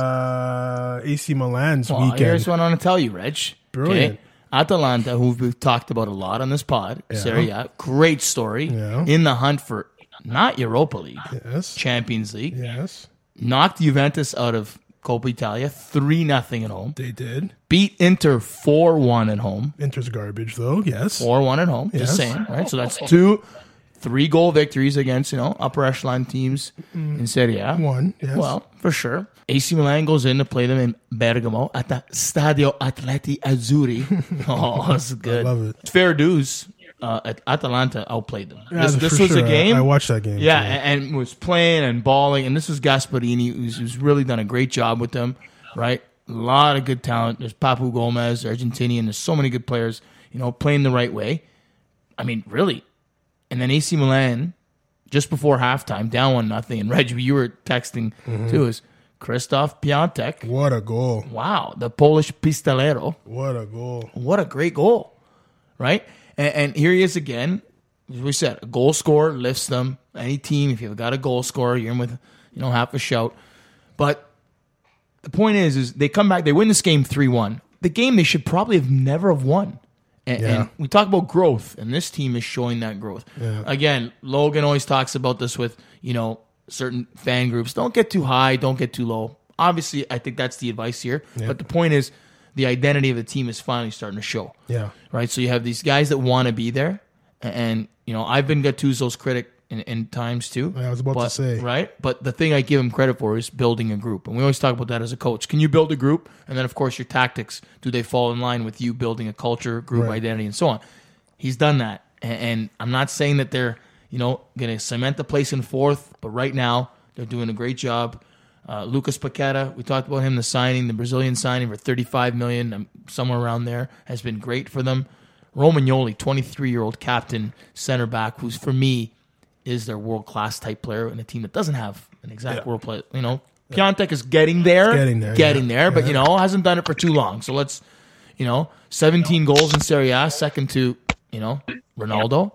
[SPEAKER 3] uh, A C Milan's
[SPEAKER 5] Well,
[SPEAKER 3] weekend.
[SPEAKER 5] here's what I want to tell you, Reg.
[SPEAKER 3] Brilliant.
[SPEAKER 5] Okay? Atalanta, who we've talked about a lot on this pod, Serie A, great story.
[SPEAKER 3] Yeah.
[SPEAKER 5] In the hunt for not Europa League,
[SPEAKER 3] Yes.
[SPEAKER 5] Champions League.
[SPEAKER 3] Yes,
[SPEAKER 5] Knocked Juventus out of Coppa Italia three nothing at home.
[SPEAKER 3] they did.
[SPEAKER 5] Beat Inter four one at home.
[SPEAKER 3] Inter's garbage, though. Yes.
[SPEAKER 5] four one at home. Just
[SPEAKER 3] Yes.
[SPEAKER 5] saying, right? So that's two three goal victories against, you know, upper echelon teams in Serie A.
[SPEAKER 3] One. Yes.
[SPEAKER 5] Well, for sure. A C Milan goes in to play them in Bergamo at the Stadio Atleti Azzurri. Oh, that's good.
[SPEAKER 3] love it.
[SPEAKER 5] Fair dues. Uh, at Atalanta outplayed them.
[SPEAKER 3] Yeah,
[SPEAKER 5] this
[SPEAKER 3] for
[SPEAKER 5] this was
[SPEAKER 3] sure.
[SPEAKER 5] a game.
[SPEAKER 3] I watched that game.
[SPEAKER 5] Yeah,
[SPEAKER 3] too.
[SPEAKER 5] and, and was playing and balling. And this was Gasparini, who's, who's really done a great job with them, right? A lot of good talent. There's Papu Gomez, Argentinian. There's so many good players, you know, playing the right way. I mean, really. And then A C Milan, just before halftime, down one nothing. And Reg, you were texting
[SPEAKER 3] Mm-hmm.
[SPEAKER 5] too, is Krzysztof Piątek.
[SPEAKER 3] What a goal!
[SPEAKER 5] Wow, the Polish pistolero.
[SPEAKER 3] What a goal!
[SPEAKER 5] What a great goal, right? And, and here he is again. As we said, a goal scorer lifts them. Any team, if you've got a goal scorer, you're in with, you know, half a shout. But the point is, is they come back, they win this game three one. The game they should probably have never have won. And,
[SPEAKER 3] Yeah.
[SPEAKER 5] and we talk about growth, and this team is showing that growth.
[SPEAKER 3] Yeah.
[SPEAKER 5] Again, Logan always talks about this with, you know, certain fan groups. Don't get too high, don't get too low. Obviously, I think that's the advice here. But the point is, the identity of the team is finally starting to show.
[SPEAKER 3] Yeah.
[SPEAKER 5] Right? So you have these guys that want to be there. And, you know, I've been Gattuso's critic in, in times too.
[SPEAKER 3] I was about to
[SPEAKER 5] but,
[SPEAKER 3] say.
[SPEAKER 5] Right? But the thing I give him credit for is building a group. And we always talk about that as a coach. Can you build a group? And then, of course, your tactics. Do they fall in line with you building a culture, group
[SPEAKER 3] Right.
[SPEAKER 5] identity, and so on? He's done that. And, and I'm not saying that they're, you know, going to cement the place in fourth. But right now, they're doing a great job. Uh, Lucas Paqueta, we talked about him, the signing, the Brazilian signing for thirty-five million dollars, um, somewhere around there, has been great for them. Romagnoli, twenty-three-year-old captain, center back, who's for me is their world-class type player in a team that doesn't have an exact
[SPEAKER 3] Yeah.
[SPEAKER 5] world player. You know, Piontek is getting there,
[SPEAKER 3] getting there,
[SPEAKER 5] getting
[SPEAKER 3] yeah.
[SPEAKER 5] there, but
[SPEAKER 3] Yeah.
[SPEAKER 5] you know hasn't done it for too long. So let's, you know, seventeen goals in Serie A, second to you know Ronaldo.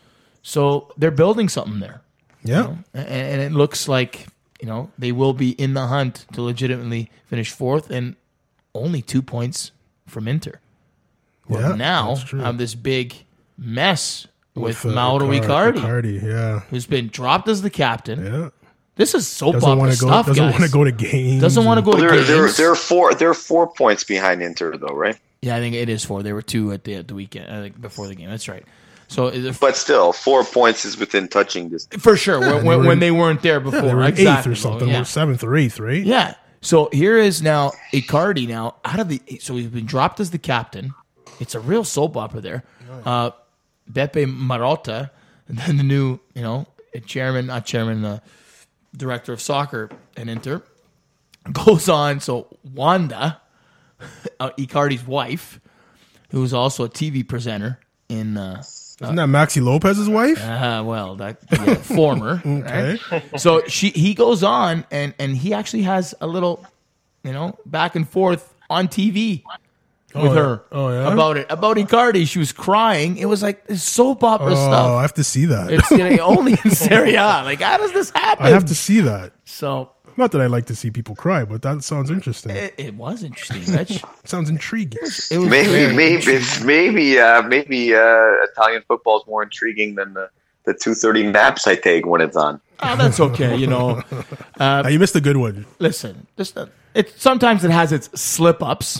[SPEAKER 5] So they're building something there.
[SPEAKER 3] Yeah.
[SPEAKER 5] And, and it looks like, you know, they will be in the hunt to legitimately finish fourth and only two points from Inter. Who
[SPEAKER 3] Yeah,
[SPEAKER 5] now
[SPEAKER 3] that's true.
[SPEAKER 5] have this big mess with,
[SPEAKER 3] uh,
[SPEAKER 5] Mauro
[SPEAKER 3] Ricard-
[SPEAKER 5] Icardi,
[SPEAKER 3] Icardi, yeah.
[SPEAKER 5] who's been dropped as the captain.
[SPEAKER 3] Yeah.
[SPEAKER 5] This is soap
[SPEAKER 3] Doesn't
[SPEAKER 5] opera
[SPEAKER 3] want to go.
[SPEAKER 5] stuff,
[SPEAKER 3] Doesn't
[SPEAKER 5] guys.
[SPEAKER 3] want to go to games.
[SPEAKER 5] Doesn't want to go to
[SPEAKER 6] They're,
[SPEAKER 5] games.
[SPEAKER 6] they're, they're four they're four points behind Inter though, right?
[SPEAKER 5] Yeah, I think it is four. There were two at the at the weekend, I think before the game. That's right. So is it-
[SPEAKER 6] But still, four points is within touching distance.
[SPEAKER 5] for sure, when,
[SPEAKER 3] they
[SPEAKER 5] when,
[SPEAKER 3] were
[SPEAKER 5] when
[SPEAKER 3] in-
[SPEAKER 5] they weren't there before,
[SPEAKER 3] Yeah, they were in
[SPEAKER 5] exactly.
[SPEAKER 3] eighth or something,
[SPEAKER 5] Yeah.
[SPEAKER 3] or seventh or eighth, right?
[SPEAKER 5] Yeah. So here is now Icardi now out of the so he's been dropped as the captain. It's a real soap opera there. Uh, Beppe Marotta, and then the new you know chairman, not chairman, uh, director of soccer at Inter, goes on. So Wanda, uh, Icardi's wife, who is also a T V presenter in. Uh,
[SPEAKER 3] Isn't that Maxi Lopez's wife?
[SPEAKER 5] uh, well, that yeah, former.
[SPEAKER 3] Okay.
[SPEAKER 5] Right? So she he goes on and and he actually has a little, you know, back and forth on T V
[SPEAKER 3] Oh,
[SPEAKER 5] with
[SPEAKER 3] yeah.
[SPEAKER 5] her
[SPEAKER 3] Oh, yeah?
[SPEAKER 5] about it about Icardi. She was crying. It was like this soap opera
[SPEAKER 3] Oh,
[SPEAKER 5] stuff.
[SPEAKER 3] I have to see that.
[SPEAKER 5] It's you know, only in Serie A. Like, how does this happen?
[SPEAKER 3] I have to see that.
[SPEAKER 5] So
[SPEAKER 3] Not that I like to see people cry, but that sounds interesting.
[SPEAKER 5] it, it was interesting, Rich.
[SPEAKER 3] Sounds intriguing.
[SPEAKER 5] It was
[SPEAKER 6] Maybe,
[SPEAKER 5] very
[SPEAKER 6] maybe,
[SPEAKER 5] interesting.
[SPEAKER 6] maybe, uh, maybe uh, Italian football is more intriguing than the, the two thirty naps I take when it's on.
[SPEAKER 5] Oh, that's okay. You know,
[SPEAKER 3] Uh, you missed a good one.
[SPEAKER 5] listen. Just uh, it sometimes it has its slip ups.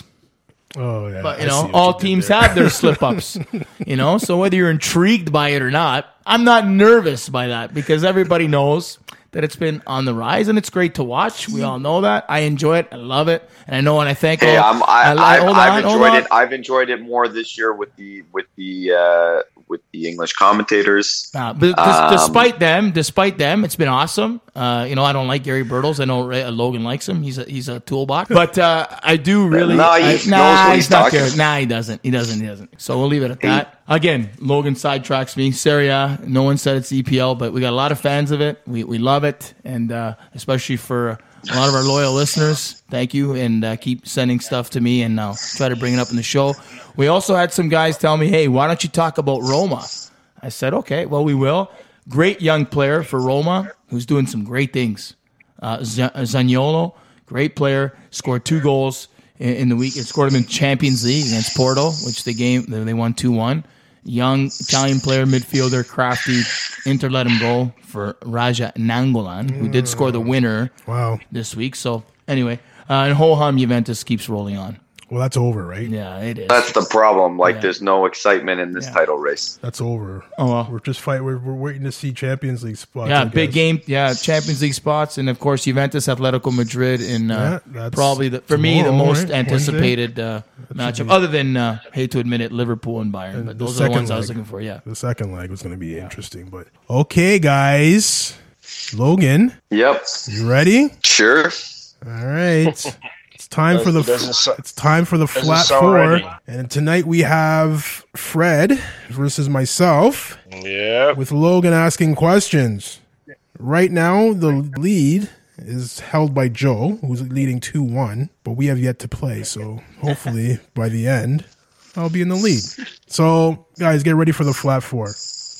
[SPEAKER 3] Oh yeah,
[SPEAKER 5] But, you
[SPEAKER 3] I see
[SPEAKER 5] know,
[SPEAKER 3] what
[SPEAKER 5] all
[SPEAKER 3] you did
[SPEAKER 5] teams
[SPEAKER 3] there.
[SPEAKER 5] have their slip ups, you know, so whether you're intrigued by it or not, I'm not nervous by that because everybody knows that it's been on the rise and it's great to watch. We all know that. I enjoy it. I love it. And I know when I thank
[SPEAKER 6] Hey,
[SPEAKER 5] all,
[SPEAKER 6] I'm, I,
[SPEAKER 5] I-
[SPEAKER 6] I've,
[SPEAKER 5] hold
[SPEAKER 6] I've
[SPEAKER 5] on, hold
[SPEAKER 6] enjoyed
[SPEAKER 5] on.
[SPEAKER 6] it. I've enjoyed it more this year with the with the uh, with the English commentators.
[SPEAKER 5] Uh, but des-
[SPEAKER 6] Um,
[SPEAKER 5] despite them, despite them, it's been awesome. Uh, you know, I don't like Gary Birtles. I know Ray, uh, Logan likes him. He's a he's a toolbox. But uh, I do really.
[SPEAKER 6] No, he
[SPEAKER 5] I,
[SPEAKER 6] knows
[SPEAKER 5] nah,
[SPEAKER 6] what
[SPEAKER 5] he's
[SPEAKER 6] he's
[SPEAKER 5] not
[SPEAKER 6] talking
[SPEAKER 5] good.
[SPEAKER 6] about.
[SPEAKER 5] Nah, he doesn't. He doesn't. He doesn't. So we'll leave it at that. Again, Logan sidetracks me. Serie A. No one said it's E P L, but we got a lot of fans of it. We we love it, and uh, especially for a lot of our loyal listeners. Thank you, and uh, keep sending stuff to me, and I'll try to bring it up in the show. We also had some guys tell me, "Hey, why don't you talk about Roma?" I said, okay, well, we will. Great young player for Roma who's doing some great things. Uh, Z- Zaniolo, great player, scored two goals in, in the week. It scored him in Champions League against Porto, which the game they won two one. Young Italian player, midfielder, crafty. Inter let him go for Raja Nangolan, who did score the winner
[SPEAKER 3] Wow.
[SPEAKER 5] this week. So anyway, uh, and Hoham Juventus keeps rolling on.
[SPEAKER 3] Well, that's over, right?
[SPEAKER 5] Yeah, it is.
[SPEAKER 6] That's the problem. Like,
[SPEAKER 5] Yeah.
[SPEAKER 6] there's no excitement in this
[SPEAKER 5] Yeah.
[SPEAKER 6] title race.
[SPEAKER 3] That's over.
[SPEAKER 5] Oh, well.
[SPEAKER 3] We're just fight. We're, we're waiting to see Champions League spots.
[SPEAKER 5] Yeah,
[SPEAKER 3] I
[SPEAKER 5] big
[SPEAKER 3] guess.
[SPEAKER 5] game. Yeah, Champions League spots, and of course Juventus, Atletico Madrid, in uh,
[SPEAKER 3] Yeah, that's
[SPEAKER 5] probably the, for me the
[SPEAKER 3] tomorrow,
[SPEAKER 5] most
[SPEAKER 3] right?
[SPEAKER 5] anticipated uh, matchup,
[SPEAKER 3] be-
[SPEAKER 5] other than uh, hate to admit it, Liverpool and Bayern. But
[SPEAKER 3] the
[SPEAKER 5] those are the
[SPEAKER 3] second
[SPEAKER 5] ones I was
[SPEAKER 3] leg.
[SPEAKER 5] looking for. Yeah.
[SPEAKER 3] The second leg was going to be interesting, but okay, guys. Logan,
[SPEAKER 6] Yep.
[SPEAKER 3] you ready?
[SPEAKER 6] Sure.
[SPEAKER 3] All right. It's time for the
[SPEAKER 7] Doesn't so-
[SPEAKER 3] it's time for the
[SPEAKER 7] doesn't
[SPEAKER 3] flat
[SPEAKER 7] sound
[SPEAKER 3] four,
[SPEAKER 7] ready.
[SPEAKER 3] and tonight we have Fred versus myself,
[SPEAKER 7] Yeah.
[SPEAKER 3] with Logan asking questions. Right now, the lead is held by Joe, who's leading two one, but we have yet to play, so hopefully by the end, I'll be in the lead. So, guys, get ready for the flat four.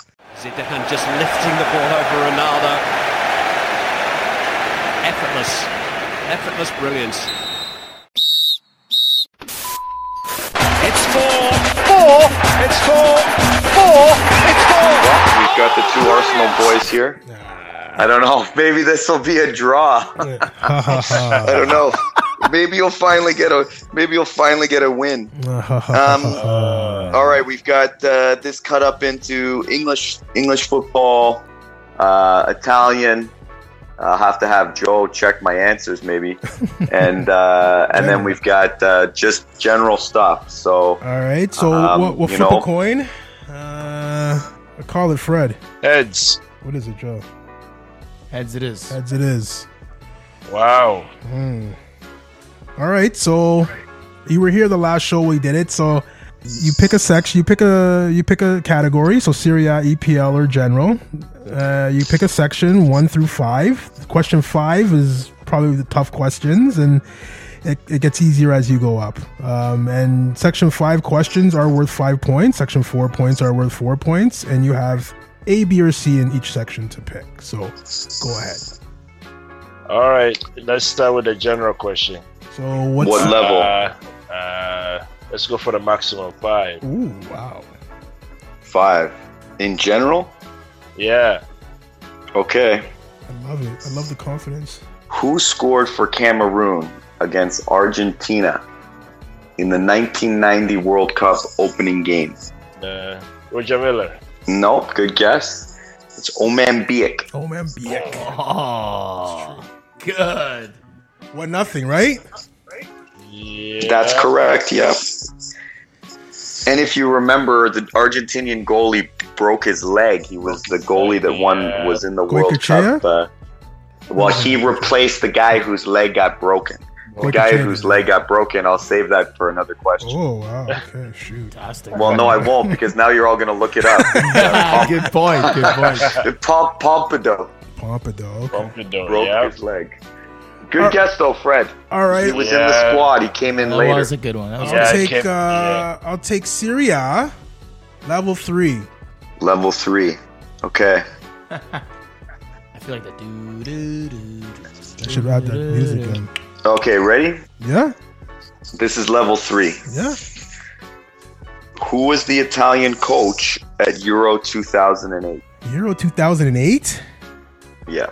[SPEAKER 8] Zidane just lifting the ball over Ronaldo. Effortless. Effortless brilliance. It's four. Four. It's four. Four. It's four.
[SPEAKER 6] Well, we've got the two Arsenal boys here. I don't know. Maybe this will be a draw. I don't know. Maybe you'll finally get a. Maybe you'll finally get a win. Um, all right, we've got uh, this cut up into English English football, uh, Italian. I'll have to have Joe check my answers maybe, and uh, and then we've got uh, just general stuff. So
[SPEAKER 3] All right, so
[SPEAKER 6] Um,
[SPEAKER 3] we'll, we'll
[SPEAKER 6] you
[SPEAKER 3] flip
[SPEAKER 6] know.
[SPEAKER 3] a coin. Uh, I call it Fred.
[SPEAKER 7] Heads.
[SPEAKER 3] What is it, Joe?
[SPEAKER 5] Heads it is.
[SPEAKER 3] Heads it is.
[SPEAKER 7] Wow.
[SPEAKER 3] All right, so you were here the last show we did it. So you pick a section, you pick a you pick a category. So Serie A, E P L, or general. Uh, you pick a section one through five. Question five is probably the tough questions, and it, it gets easier as you go up. Um, and section five questions are worth five points. Section four points are worth four points, and you have A, B, or C in each section to pick. So go ahead.
[SPEAKER 7] All right. Let's start with the general question.
[SPEAKER 3] So what's
[SPEAKER 6] what level?
[SPEAKER 7] Uh, uh, let's go for the maximum five.
[SPEAKER 3] Ooh, wow.
[SPEAKER 6] Five. In general?
[SPEAKER 7] Yeah.
[SPEAKER 6] Okay.
[SPEAKER 3] I love it. I love the confidence.
[SPEAKER 6] Who scored for Cameroon against Argentina in the nineteen ninety World Cup opening game?
[SPEAKER 7] Uh, Roger Miller.
[SPEAKER 6] Nope. Good guess. It's Oman Biek.
[SPEAKER 3] Oh man, Biek.
[SPEAKER 5] Oh, good.
[SPEAKER 3] One nothing, right?
[SPEAKER 7] Yeah.
[SPEAKER 6] That's correct. Yep. And if you remember, the Argentinian goalie broke his leg. He was the goalie that won
[SPEAKER 7] Yeah.
[SPEAKER 6] was in the World
[SPEAKER 3] Goycochea?
[SPEAKER 6] Cup. Uh, well, he replaced the guy whose leg got broken. The guy
[SPEAKER 3] Goycochea.
[SPEAKER 6] whose leg got broken. I'll save that for another question.
[SPEAKER 3] Oh wow. Okay, shoot.
[SPEAKER 5] Fantastic.
[SPEAKER 6] Well, no, I won't because now you're all going to look it up. Uh,
[SPEAKER 5] good point. Good point.
[SPEAKER 6] Pom- Pompidou
[SPEAKER 3] Pompadour.
[SPEAKER 7] Pompidou,
[SPEAKER 6] broke
[SPEAKER 7] yeah.
[SPEAKER 6] his leg. Good
[SPEAKER 3] Uh,
[SPEAKER 6] guess though, Fred.
[SPEAKER 3] All right.
[SPEAKER 6] He was in
[SPEAKER 7] Yeah.
[SPEAKER 6] the squad. He came in
[SPEAKER 5] That
[SPEAKER 6] later.
[SPEAKER 5] was a good one. That was
[SPEAKER 3] I'll
[SPEAKER 7] Yeah, I
[SPEAKER 3] take
[SPEAKER 7] can't-
[SPEAKER 3] uh,
[SPEAKER 7] yeah.
[SPEAKER 3] I'll take Syria, level three.
[SPEAKER 6] Level three. Okay.
[SPEAKER 5] I feel like the do do do.
[SPEAKER 3] I should add that music in.
[SPEAKER 6] Okay, ready?
[SPEAKER 3] Yeah,
[SPEAKER 6] This is level three.
[SPEAKER 3] yeah.
[SPEAKER 6] Who was the Italian coach at Euro two thousand eight?
[SPEAKER 3] Euro two thousand eight.
[SPEAKER 6] Yeah.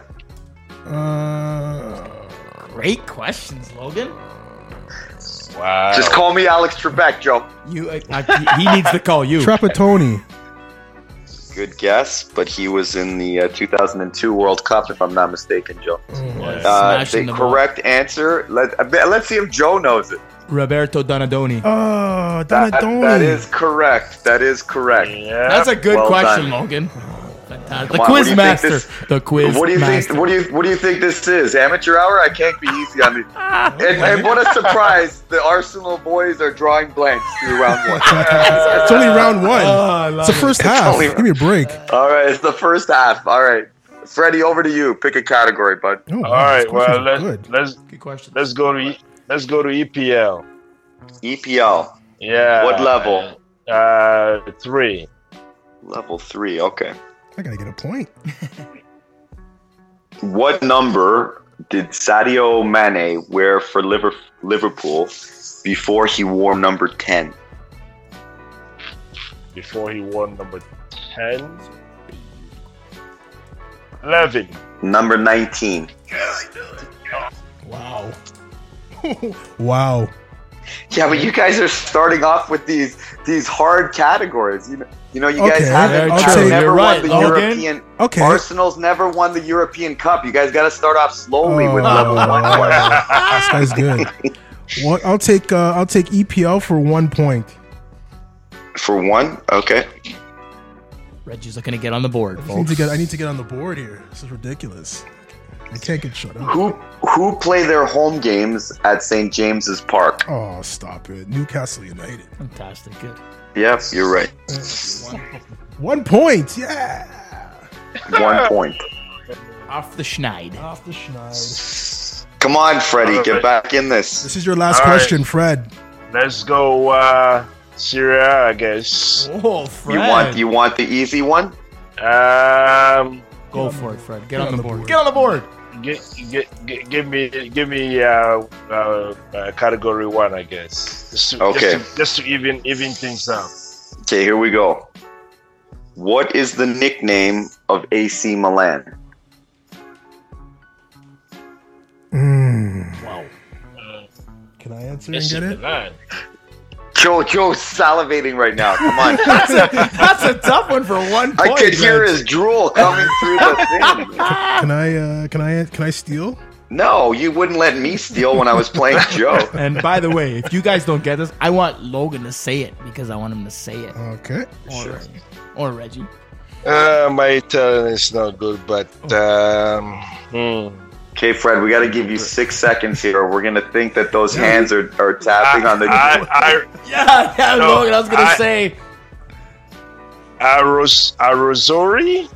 [SPEAKER 3] Uh,
[SPEAKER 5] Great questions, Logan.
[SPEAKER 7] Wow.
[SPEAKER 6] Just call me Alex Trebek, Joe.
[SPEAKER 5] You, uh, uh, he needs to call you.
[SPEAKER 3] Trapattoni.
[SPEAKER 6] Good guess, but he was in the uh, two thousand two World Cup, if I'm not mistaken, Joe.
[SPEAKER 3] Oh,
[SPEAKER 6] Uh,
[SPEAKER 5] Smashing
[SPEAKER 6] the
[SPEAKER 5] the ball.
[SPEAKER 6] correct answer. Let, I bet- let's see if Joe knows it.
[SPEAKER 5] Roberto Donadoni.
[SPEAKER 3] Oh,
[SPEAKER 6] That,
[SPEAKER 3] Donadoni.
[SPEAKER 6] that is correct. That is correct.
[SPEAKER 7] Yeah.
[SPEAKER 5] That's a good
[SPEAKER 6] well
[SPEAKER 5] question,
[SPEAKER 6] done.
[SPEAKER 5] Logan. Fantastic. The
[SPEAKER 6] Come on, what
[SPEAKER 5] quiz
[SPEAKER 6] do you think
[SPEAKER 5] master.
[SPEAKER 6] this-
[SPEAKER 5] The quiz
[SPEAKER 6] What do you
[SPEAKER 5] master.
[SPEAKER 6] think? What do you What do you think this is? Amateur hour? I can't be easy on these. And, and what a surprise! The Arsenal boys are drawing blanks through round one.
[SPEAKER 3] It's only round one.
[SPEAKER 5] Oh, I love
[SPEAKER 3] it's the
[SPEAKER 5] it.
[SPEAKER 3] first half.
[SPEAKER 6] only-
[SPEAKER 3] Give me a break.
[SPEAKER 6] All right, it's the first half. All right, Freddie, over to you. Pick a category, bud.
[SPEAKER 3] Oh, wow,
[SPEAKER 7] All right.
[SPEAKER 3] these questions
[SPEAKER 7] Well,
[SPEAKER 3] are
[SPEAKER 7] let's
[SPEAKER 3] good.
[SPEAKER 7] let's
[SPEAKER 5] Good question.
[SPEAKER 7] let's go to E- let's go to E P L.
[SPEAKER 6] E P L
[SPEAKER 7] Yeah.
[SPEAKER 6] What level?
[SPEAKER 7] Uh, three.
[SPEAKER 6] level three. Okay.
[SPEAKER 3] I gotta get a point.
[SPEAKER 6] What number did Sadio Mane wear for Liver- Liverpool before he wore number ten?
[SPEAKER 7] Before he won number ten. Eleven.
[SPEAKER 6] Number nineteen.
[SPEAKER 3] Wow. Wow.
[SPEAKER 6] Yeah, but you guys are starting off with these these hard categories. You know, you know, you guys
[SPEAKER 3] Okay,
[SPEAKER 6] haven't
[SPEAKER 3] I'll
[SPEAKER 6] you've
[SPEAKER 3] take-
[SPEAKER 6] never
[SPEAKER 5] You're
[SPEAKER 6] won
[SPEAKER 5] right,
[SPEAKER 6] the
[SPEAKER 5] Logan.
[SPEAKER 6] European.
[SPEAKER 3] Okay.
[SPEAKER 6] Arsenal's never won the European Cup. You guys got to start off slowly with
[SPEAKER 3] Oh,
[SPEAKER 6] level one.
[SPEAKER 3] this guy's good. What? I'll take. Uh, I'll take E P L for one point.
[SPEAKER 6] For one, okay.
[SPEAKER 5] Reggie's looking to get on the board,
[SPEAKER 3] I need
[SPEAKER 5] folks.
[SPEAKER 3] to get. I need to get on the board here. This is ridiculous. I can't get shut up.
[SPEAKER 6] Who who play their home games at Saint James's Park?
[SPEAKER 3] Oh, stop it! Newcastle United.
[SPEAKER 5] Fantastic. Good.
[SPEAKER 6] Yep, you're right.
[SPEAKER 3] One point. Yeah.
[SPEAKER 6] One point.
[SPEAKER 5] Off the schneid.
[SPEAKER 3] Off the schneid.
[SPEAKER 6] Come on, Freddie,
[SPEAKER 7] All
[SPEAKER 6] get
[SPEAKER 7] right.
[SPEAKER 6] back in this.
[SPEAKER 3] This is your last
[SPEAKER 7] All right.
[SPEAKER 3] question, Fred.
[SPEAKER 7] Let's go. Uh, Syria, I guess.
[SPEAKER 5] Oh, Fred.
[SPEAKER 6] You want you want the easy one?
[SPEAKER 7] Um,
[SPEAKER 5] Go for it, Fred. Get,
[SPEAKER 3] Get
[SPEAKER 5] on,
[SPEAKER 3] on
[SPEAKER 5] the
[SPEAKER 3] the
[SPEAKER 5] board.
[SPEAKER 3] board.
[SPEAKER 5] Get on the board.
[SPEAKER 7] get, get, get, give me give me uh, uh, uh, category one, I guess. Just to,
[SPEAKER 6] Okay.
[SPEAKER 7] Just to, just to even even things up.
[SPEAKER 6] Okay, here we go. What is the nickname of A C Milan?
[SPEAKER 3] Mm.
[SPEAKER 5] Wow.
[SPEAKER 3] Can I answer and
[SPEAKER 7] Yes,
[SPEAKER 3] get it?
[SPEAKER 7] man.
[SPEAKER 6] Joe, Joe's salivating right now. Come on.
[SPEAKER 5] That's a, that's a tough one for one point.
[SPEAKER 6] I could hear
[SPEAKER 5] Reg.
[SPEAKER 6] his drool coming through the thing.
[SPEAKER 3] Can I? Uh, can I? Can I steal?
[SPEAKER 6] No, you wouldn't let me steal when I was playing Joe.
[SPEAKER 5] And by the way, if you guys don't get this, I want Logan to say it because I want him to say it.
[SPEAKER 3] Okay.
[SPEAKER 5] Or, or Reggie.
[SPEAKER 7] Uh, my Italian is not good, but um, hmm.
[SPEAKER 6] Okay, Fred, we got to give you six seconds here. We're gonna think that those hands are, are tapping on the.
[SPEAKER 7] I, I,
[SPEAKER 5] Yeah, yeah,
[SPEAKER 7] No,
[SPEAKER 5] Logan. I was gonna
[SPEAKER 7] I-
[SPEAKER 5] say.
[SPEAKER 7] I, Aros, Arosori?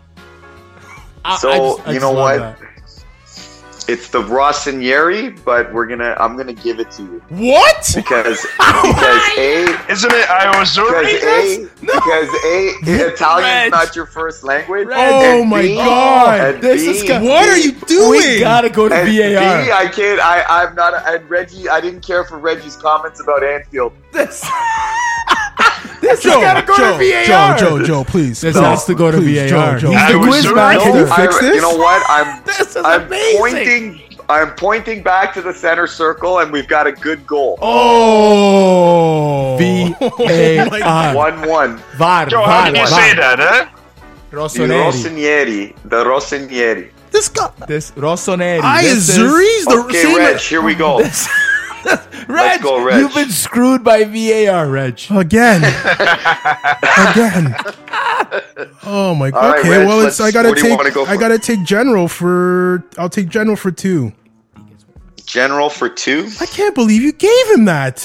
[SPEAKER 5] I,
[SPEAKER 6] So,
[SPEAKER 5] I just- I
[SPEAKER 6] you
[SPEAKER 5] just
[SPEAKER 6] know
[SPEAKER 5] love
[SPEAKER 6] what?
[SPEAKER 5] that.
[SPEAKER 6] It's the Rossinieri, but we're gonna. I'm gonna give it to you
[SPEAKER 3] What?
[SPEAKER 6] because because a
[SPEAKER 7] Isn't it
[SPEAKER 6] because
[SPEAKER 7] Arosori?
[SPEAKER 6] a because a Italian's
[SPEAKER 5] Reg.
[SPEAKER 6] not your first language.
[SPEAKER 3] Oh
[SPEAKER 6] and
[SPEAKER 3] my
[SPEAKER 6] B-
[SPEAKER 3] God.
[SPEAKER 6] and
[SPEAKER 5] This
[SPEAKER 6] B-
[SPEAKER 5] is got-
[SPEAKER 3] What are you doing?
[SPEAKER 5] We gotta go to
[SPEAKER 6] And
[SPEAKER 5] V A R.
[SPEAKER 6] B, I can't. I, I'm not. And Reggie, I didn't care for Reggie's comments about Anfield.
[SPEAKER 5] This, this
[SPEAKER 3] Joe,
[SPEAKER 5] has gotta go
[SPEAKER 3] Joe,
[SPEAKER 5] to V A
[SPEAKER 3] Joe,
[SPEAKER 5] R.
[SPEAKER 3] Joe, Joe, please.
[SPEAKER 5] This
[SPEAKER 3] No,
[SPEAKER 5] has to go to
[SPEAKER 3] please,
[SPEAKER 5] V A R.
[SPEAKER 3] Joe, Joe.
[SPEAKER 5] He's
[SPEAKER 7] I
[SPEAKER 5] the
[SPEAKER 7] was
[SPEAKER 5] quiz
[SPEAKER 7] sure-
[SPEAKER 5] master.
[SPEAKER 3] Can you
[SPEAKER 6] I-
[SPEAKER 3] fix this?
[SPEAKER 6] You know what? I'm.
[SPEAKER 5] This is
[SPEAKER 6] I'm
[SPEAKER 5] amazing.
[SPEAKER 6] pointing. I'm pointing back to the center circle, and we've got a good goal.
[SPEAKER 3] Oh.
[SPEAKER 5] V A
[SPEAKER 3] Oh my God.
[SPEAKER 5] R.
[SPEAKER 6] One-one.
[SPEAKER 5] V A R.
[SPEAKER 7] Joe,
[SPEAKER 5] V A
[SPEAKER 7] how
[SPEAKER 5] R,
[SPEAKER 7] did you
[SPEAKER 5] V A R.
[SPEAKER 7] say that, huh?
[SPEAKER 6] The
[SPEAKER 5] Rossoneri.
[SPEAKER 6] Rossinieri. The Rossinieri.
[SPEAKER 3] This guy.
[SPEAKER 5] This Rossoneri.
[SPEAKER 3] I
[SPEAKER 5] This is-
[SPEAKER 3] Zuri's the
[SPEAKER 6] Okay,
[SPEAKER 3] same.
[SPEAKER 6] Reg, here we go.
[SPEAKER 5] This, Reg,
[SPEAKER 6] go, Reg.
[SPEAKER 5] you've been screwed by V A R, Reg.
[SPEAKER 3] Again. Again. Oh my.
[SPEAKER 6] All right,
[SPEAKER 3] Okay.
[SPEAKER 6] Reg,
[SPEAKER 3] well, it's.
[SPEAKER 6] let's-
[SPEAKER 3] I gotta
[SPEAKER 6] what do you
[SPEAKER 3] take.
[SPEAKER 6] wanna go
[SPEAKER 3] I
[SPEAKER 6] for?
[SPEAKER 3] gotta take general for. I'll take general for two.
[SPEAKER 6] General for two.
[SPEAKER 3] I can't believe you gave him that.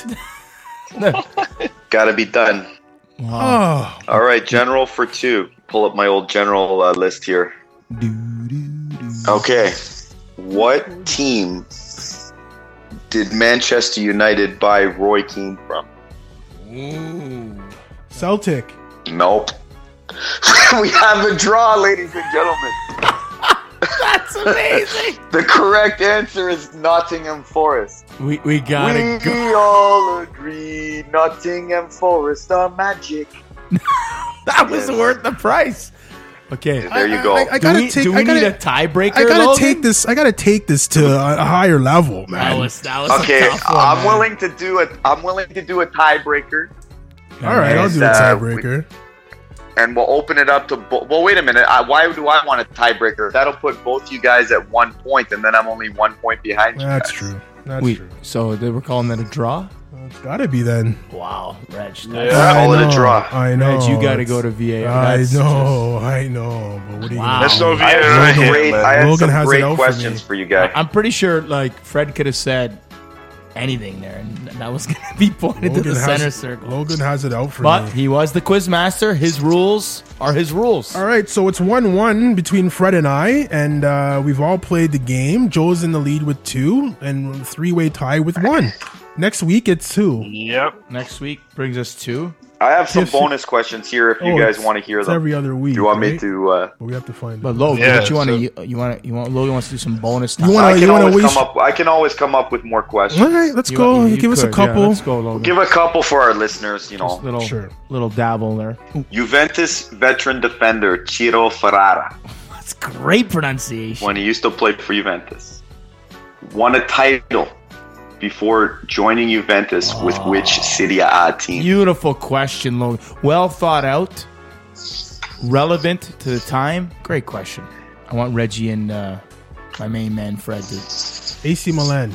[SPEAKER 6] Gotta be done.
[SPEAKER 3] Oh.
[SPEAKER 6] All right, general for two. Pull up my old general uh, list here. Okay. What team did Manchester United buy Roy Keane from?
[SPEAKER 3] Celtic.
[SPEAKER 6] Nope. We have a draw, ladies and gentlemen.
[SPEAKER 5] That's amazing.
[SPEAKER 6] The correct answer is Nottingham Forest.
[SPEAKER 5] we we gotta
[SPEAKER 6] We
[SPEAKER 5] go.
[SPEAKER 6] all agree Nottingham Forest are magic.
[SPEAKER 5] That was
[SPEAKER 6] Yes.
[SPEAKER 5] worth the price. Okay.
[SPEAKER 6] There you go.
[SPEAKER 3] I, I
[SPEAKER 5] do
[SPEAKER 3] gotta
[SPEAKER 5] we,
[SPEAKER 3] take.
[SPEAKER 5] do we
[SPEAKER 3] I gotta,
[SPEAKER 5] need a tiebreaker?
[SPEAKER 3] I gotta
[SPEAKER 5] Logan?
[SPEAKER 3] take this. I gotta take this to a, a higher level, man.
[SPEAKER 5] That was that was
[SPEAKER 6] Okay,
[SPEAKER 5] a tough one,
[SPEAKER 6] I'm
[SPEAKER 5] man.
[SPEAKER 6] willing to do it. I'm willing to do a tiebreaker,
[SPEAKER 3] All right, I'll do a
[SPEAKER 6] Uh,
[SPEAKER 3] tiebreaker.
[SPEAKER 6] and we'll open it up to. Bo- well, wait a minute. I, why do I want a tiebreaker? That'll put both you guys at one point, and then I'm only one point behind you.
[SPEAKER 3] That's
[SPEAKER 6] guys.
[SPEAKER 3] true. That's
[SPEAKER 5] Wait,
[SPEAKER 3] true.
[SPEAKER 5] so they were calling that a draw?
[SPEAKER 3] It's gotta be then.
[SPEAKER 5] Wow, Reg. That's,
[SPEAKER 7] Yeah.
[SPEAKER 6] Call it a
[SPEAKER 3] know,
[SPEAKER 6] draw.
[SPEAKER 3] I know.
[SPEAKER 5] Reg, you got to
[SPEAKER 3] It's-
[SPEAKER 5] go to V A R.
[SPEAKER 3] I
[SPEAKER 5] That's
[SPEAKER 3] know. I know. But what are you
[SPEAKER 5] Wow.
[SPEAKER 3] gonna
[SPEAKER 7] Let's
[SPEAKER 3] do?
[SPEAKER 7] no
[SPEAKER 6] I
[SPEAKER 7] V A R
[SPEAKER 6] have
[SPEAKER 7] right
[SPEAKER 6] some
[SPEAKER 7] here,
[SPEAKER 6] great,
[SPEAKER 7] man.
[SPEAKER 6] I have
[SPEAKER 3] Logan
[SPEAKER 6] some
[SPEAKER 3] has it
[SPEAKER 6] great
[SPEAKER 3] out for
[SPEAKER 6] questions
[SPEAKER 3] me.
[SPEAKER 6] for, you guys.
[SPEAKER 5] I'm pretty sure like Fred could have said anything there, and that was going to be pointed to the
[SPEAKER 3] has,
[SPEAKER 5] center circle.
[SPEAKER 3] Logan has it out for
[SPEAKER 5] But
[SPEAKER 3] me.
[SPEAKER 5] he was the quiz master. His rules are his rules.
[SPEAKER 3] All right, so it's one one between Fred and I, and uh, we've all played the game. Joe's in the lead with two, and three-way tie with one. Next week, it's two.
[SPEAKER 7] Yep.
[SPEAKER 5] Next week brings us to
[SPEAKER 6] I have some
[SPEAKER 3] Yes,
[SPEAKER 6] bonus questions here if you
[SPEAKER 3] Oh,
[SPEAKER 6] guys
[SPEAKER 3] it's-
[SPEAKER 6] want to hear
[SPEAKER 3] it's
[SPEAKER 6] them.
[SPEAKER 3] every other week.
[SPEAKER 6] Do you want me
[SPEAKER 3] right?
[SPEAKER 6] to? Uh,
[SPEAKER 3] But we have to find
[SPEAKER 5] But
[SPEAKER 3] it.
[SPEAKER 5] Logan,
[SPEAKER 7] Yeah,
[SPEAKER 5] what you want to
[SPEAKER 7] so-
[SPEAKER 5] you want to you want Logan wants to do some bonus.
[SPEAKER 3] You
[SPEAKER 5] stuff.
[SPEAKER 3] wanna-
[SPEAKER 6] I can
[SPEAKER 3] you wanna
[SPEAKER 6] always
[SPEAKER 3] waste-
[SPEAKER 6] come up. I can always come up with more questions.
[SPEAKER 3] All right, let's
[SPEAKER 5] You-
[SPEAKER 3] go.
[SPEAKER 5] you- you
[SPEAKER 3] Give us a
[SPEAKER 5] could, yeah,
[SPEAKER 3] couple.
[SPEAKER 5] let's go, Logan.
[SPEAKER 6] Give a couple for our listeners. You
[SPEAKER 5] Just
[SPEAKER 6] know,
[SPEAKER 5] little
[SPEAKER 3] Sure.
[SPEAKER 5] little dabble there. Ooh,
[SPEAKER 6] Juventus veteran defender Ciro Ferrara,
[SPEAKER 5] that's great pronunciation.
[SPEAKER 6] when he used to play for Juventus, won a title before joining Juventus with which Serie A team?
[SPEAKER 5] Beautiful question, Logan. Well thought out, relevant to the time. Great question. I want Reggie and uh, my main man Fred to
[SPEAKER 3] A C Milan,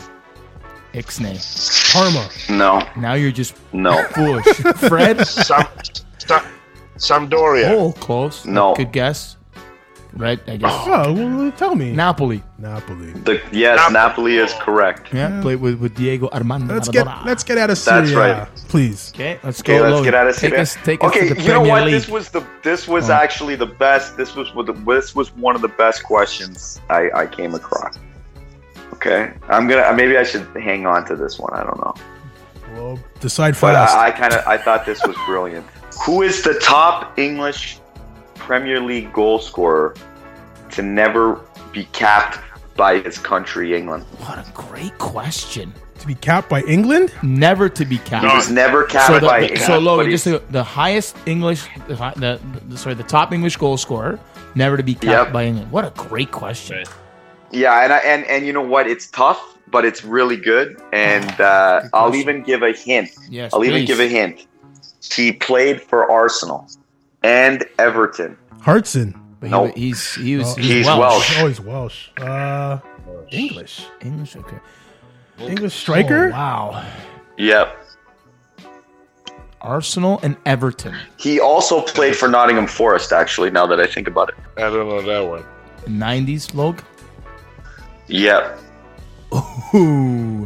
[SPEAKER 5] ixnay.
[SPEAKER 3] Parma.
[SPEAKER 6] No,
[SPEAKER 5] Now you're just
[SPEAKER 6] no,
[SPEAKER 5] foolish, Fred.
[SPEAKER 7] Sam, Sam, Sampdoria.
[SPEAKER 5] Oh, close.
[SPEAKER 6] No.
[SPEAKER 5] Good guess. Right, I guess.
[SPEAKER 3] Oh, well, tell me.
[SPEAKER 5] Napoli.
[SPEAKER 3] Napoli.
[SPEAKER 6] the yes,
[SPEAKER 7] Napoli.
[SPEAKER 6] Napoli is correct.
[SPEAKER 5] Yeah, played with, with Diego Armando
[SPEAKER 3] Let's get
[SPEAKER 5] Maradona.
[SPEAKER 3] let's get out of Serie
[SPEAKER 6] That's
[SPEAKER 3] A,
[SPEAKER 6] right.
[SPEAKER 3] please.
[SPEAKER 5] Okay, let's go.
[SPEAKER 6] Okay, let's
[SPEAKER 5] Logan.
[SPEAKER 6] get out of
[SPEAKER 5] take
[SPEAKER 6] Serie A.
[SPEAKER 5] us, take us
[SPEAKER 6] Okay,
[SPEAKER 5] to the
[SPEAKER 6] you know
[SPEAKER 5] Premier
[SPEAKER 6] what?
[SPEAKER 5] League.
[SPEAKER 6] This was the this was
[SPEAKER 5] Oh.
[SPEAKER 6] actually the best. This was what the, this was one of the best questions I, I came across. Okay, I'm gonna maybe I should hang on to this one. I don't know,
[SPEAKER 3] Well, decide
[SPEAKER 6] but
[SPEAKER 3] fast.
[SPEAKER 6] I, I kind of I thought this was brilliant. Who is the top English Premier League goal scorer to never be capped by his country, England?
[SPEAKER 5] What a great question.
[SPEAKER 3] to be capped by England?
[SPEAKER 5] Never to be capped.
[SPEAKER 6] He was never capped
[SPEAKER 5] So, the,
[SPEAKER 6] by
[SPEAKER 5] the-
[SPEAKER 6] England.
[SPEAKER 5] so Logan,
[SPEAKER 6] but
[SPEAKER 5] just
[SPEAKER 6] he's-
[SPEAKER 5] the, the highest English, the, hi- the, the sorry, the top English goal scorer, never to be capped
[SPEAKER 6] Yep.
[SPEAKER 5] by England. What a great question.
[SPEAKER 6] yeah, and I, and and you know what? It's tough, but it's really good. And uh, I'll
[SPEAKER 5] question.
[SPEAKER 6] even give a hint.
[SPEAKER 5] Yes,
[SPEAKER 6] I'll even
[SPEAKER 5] please.
[SPEAKER 6] give a hint. He played for Arsenal and Everton.
[SPEAKER 3] Hartson.
[SPEAKER 5] But he,
[SPEAKER 6] Nope.
[SPEAKER 5] he's he was
[SPEAKER 3] Oh,
[SPEAKER 5] he's,
[SPEAKER 6] he's
[SPEAKER 5] Welsh.
[SPEAKER 6] Welsh.
[SPEAKER 3] Oh, he's Welsh. Uh, English.
[SPEAKER 5] English, okay.
[SPEAKER 3] English striker?
[SPEAKER 5] Oh, wow.
[SPEAKER 6] Yep.
[SPEAKER 5] Arsenal and Everton.
[SPEAKER 6] He also played for Nottingham Forest, actually, now that I think about it.
[SPEAKER 7] I don't know that one.
[SPEAKER 5] nineties, Log.
[SPEAKER 6] Yep.
[SPEAKER 5] Ooh.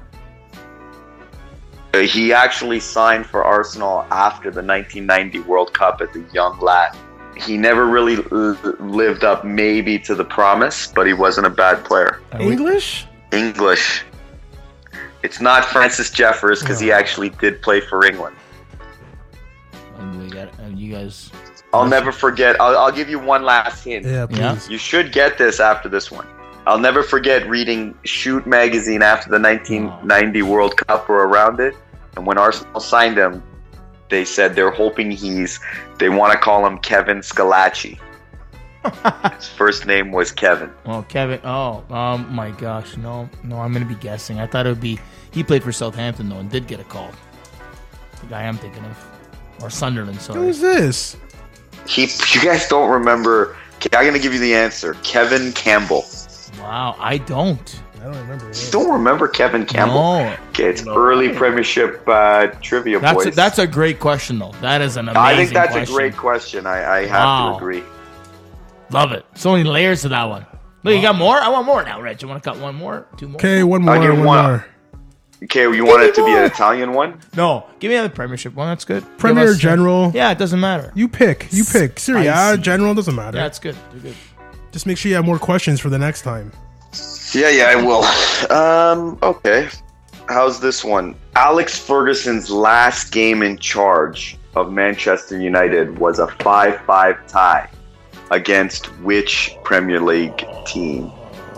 [SPEAKER 6] Uh, He actually signed for Arsenal after the nineteen ninety World Cup as a young lad. He never really l- lived up maybe to the promise, but he wasn't a bad player.
[SPEAKER 5] Are we-
[SPEAKER 3] English?
[SPEAKER 6] English. It's not Francis Jeffers because he actually did play for England.
[SPEAKER 5] and we got, and you guys.
[SPEAKER 6] I'll never forget. I'll, I'll give you one last hint.
[SPEAKER 3] Yeah, please.
[SPEAKER 5] Yeah.
[SPEAKER 6] You should get this after this one. I'll never forget reading Shoot magazine after the nineteen ninety World Cup or around it. And when Arsenal signed him, they said they're hoping he's, they want to call him Kevin Scalacci. His first name was Kevin.
[SPEAKER 5] Oh, Kevin. Oh, um, my gosh. No, no, I'm going to be guessing. I thought it would be. He played for Southampton, though, and did get a call. The guy I'm thinking of. Or Sunderland, sorry.
[SPEAKER 3] Who's this?
[SPEAKER 6] He, you guys don't remember. Okay, I'm going to give you the answer. Kevin Campbell.
[SPEAKER 5] Wow, I don't.
[SPEAKER 3] I don't remember.
[SPEAKER 6] You don't remember Kevin Campbell?
[SPEAKER 5] No.
[SPEAKER 6] Okay, it's early Premiership uh, trivia,
[SPEAKER 5] That's
[SPEAKER 6] boys.
[SPEAKER 5] a, that's a great question, though. That is an amazing
[SPEAKER 6] I think that's
[SPEAKER 5] question.
[SPEAKER 6] a great question. I, I have
[SPEAKER 5] Wow.
[SPEAKER 6] to agree.
[SPEAKER 5] Love it. So many layers to that one. Look, you got more? I want more now, Reg. You want to cut one more? Two more?
[SPEAKER 3] Okay, one more.
[SPEAKER 6] I'll give
[SPEAKER 3] One
[SPEAKER 6] one.
[SPEAKER 3] more.
[SPEAKER 6] Okay, you want
[SPEAKER 5] me
[SPEAKER 6] it to be
[SPEAKER 5] more.
[SPEAKER 6] an Italian one?
[SPEAKER 5] No. Give me another Premiership one. That's good. Give
[SPEAKER 3] Premier
[SPEAKER 5] us-
[SPEAKER 3] General.
[SPEAKER 5] Yeah, it doesn't matter.
[SPEAKER 3] You pick. You pick. Serie A,
[SPEAKER 5] Spicy.
[SPEAKER 3] General, doesn't matter.
[SPEAKER 5] Yeah, it's good. You're good.
[SPEAKER 3] Just make sure you have more questions for the next time.
[SPEAKER 6] Yeah, yeah, I will. Um, okay. How's this one? Alex Ferguson's last game in charge of Manchester United was a five five tie against which Premier League team?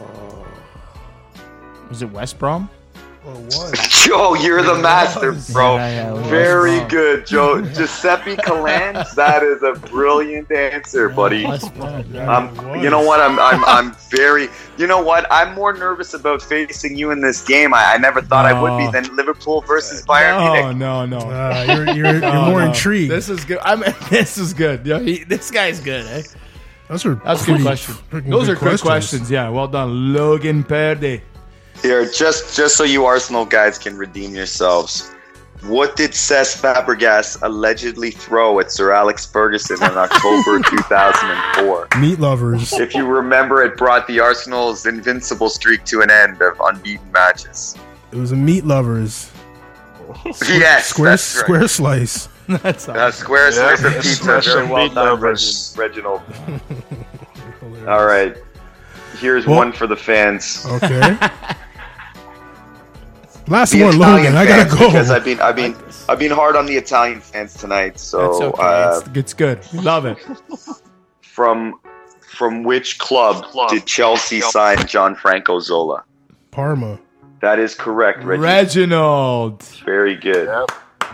[SPEAKER 5] Was it West Brom?
[SPEAKER 3] Or what?
[SPEAKER 6] Joe, you're the master, bro.
[SPEAKER 5] Yeah, yeah, yeah.
[SPEAKER 6] Very good, Joe. Giuseppe Calange, that is a brilliant answer, buddy.
[SPEAKER 5] West Brom.
[SPEAKER 6] Um, you know what? I'm, I'm, I'm very. You know what? I'm more nervous about facing you in this game. I, I never thought I would be than Liverpool versus Bayern
[SPEAKER 5] No,
[SPEAKER 6] Munich.
[SPEAKER 5] no, no.
[SPEAKER 3] Uh, you're you're, you're
[SPEAKER 5] No,
[SPEAKER 3] more
[SPEAKER 5] no.
[SPEAKER 3] intrigued.
[SPEAKER 5] This is good. I mean, this is good. Yeah, he, this guy's good. Eh?
[SPEAKER 3] Those are
[SPEAKER 5] That's a
[SPEAKER 3] pretty
[SPEAKER 5] good question.
[SPEAKER 3] freaking
[SPEAKER 5] Those
[SPEAKER 3] good
[SPEAKER 5] are good questions. questions. Yeah, well done, Logan Perde.
[SPEAKER 6] Here, just just so you Arsenal guys can redeem yourselves. What did Cesc Fabregas allegedly throw at Sir Alex Ferguson in October two thousand four?
[SPEAKER 3] Meat lovers.
[SPEAKER 6] If you remember, it brought the Arsenal's invincible streak to an end of unbeaten matches.
[SPEAKER 3] It was a meat lovers.
[SPEAKER 6] Yes,
[SPEAKER 3] Square
[SPEAKER 6] that's right.
[SPEAKER 3] square slice.
[SPEAKER 5] That's
[SPEAKER 6] Uh, square
[SPEAKER 7] Yeah,
[SPEAKER 6] slice of
[SPEAKER 7] it's
[SPEAKER 6] pizza.
[SPEAKER 7] smash
[SPEAKER 6] Very
[SPEAKER 7] and
[SPEAKER 6] well
[SPEAKER 7] meat
[SPEAKER 6] done,
[SPEAKER 7] lovers.
[SPEAKER 6] Reginald. All right. Here's
[SPEAKER 3] Well-
[SPEAKER 6] one for the fans.
[SPEAKER 3] Okay. Last
[SPEAKER 6] The
[SPEAKER 3] one,
[SPEAKER 6] Italian
[SPEAKER 3] Logan. I gotta
[SPEAKER 6] fans,
[SPEAKER 3] go.
[SPEAKER 6] because I've been I've been I've been hard on the Italian fans tonight.
[SPEAKER 5] That's
[SPEAKER 6] So
[SPEAKER 5] okay.
[SPEAKER 6] uh,
[SPEAKER 5] it's, it's good. We love it.
[SPEAKER 6] from from which club did Chelsea sign Gianfranco Zola?
[SPEAKER 3] Parma.
[SPEAKER 6] That is correct, Reggie.
[SPEAKER 5] Reginald.
[SPEAKER 6] Very good.
[SPEAKER 7] Yep.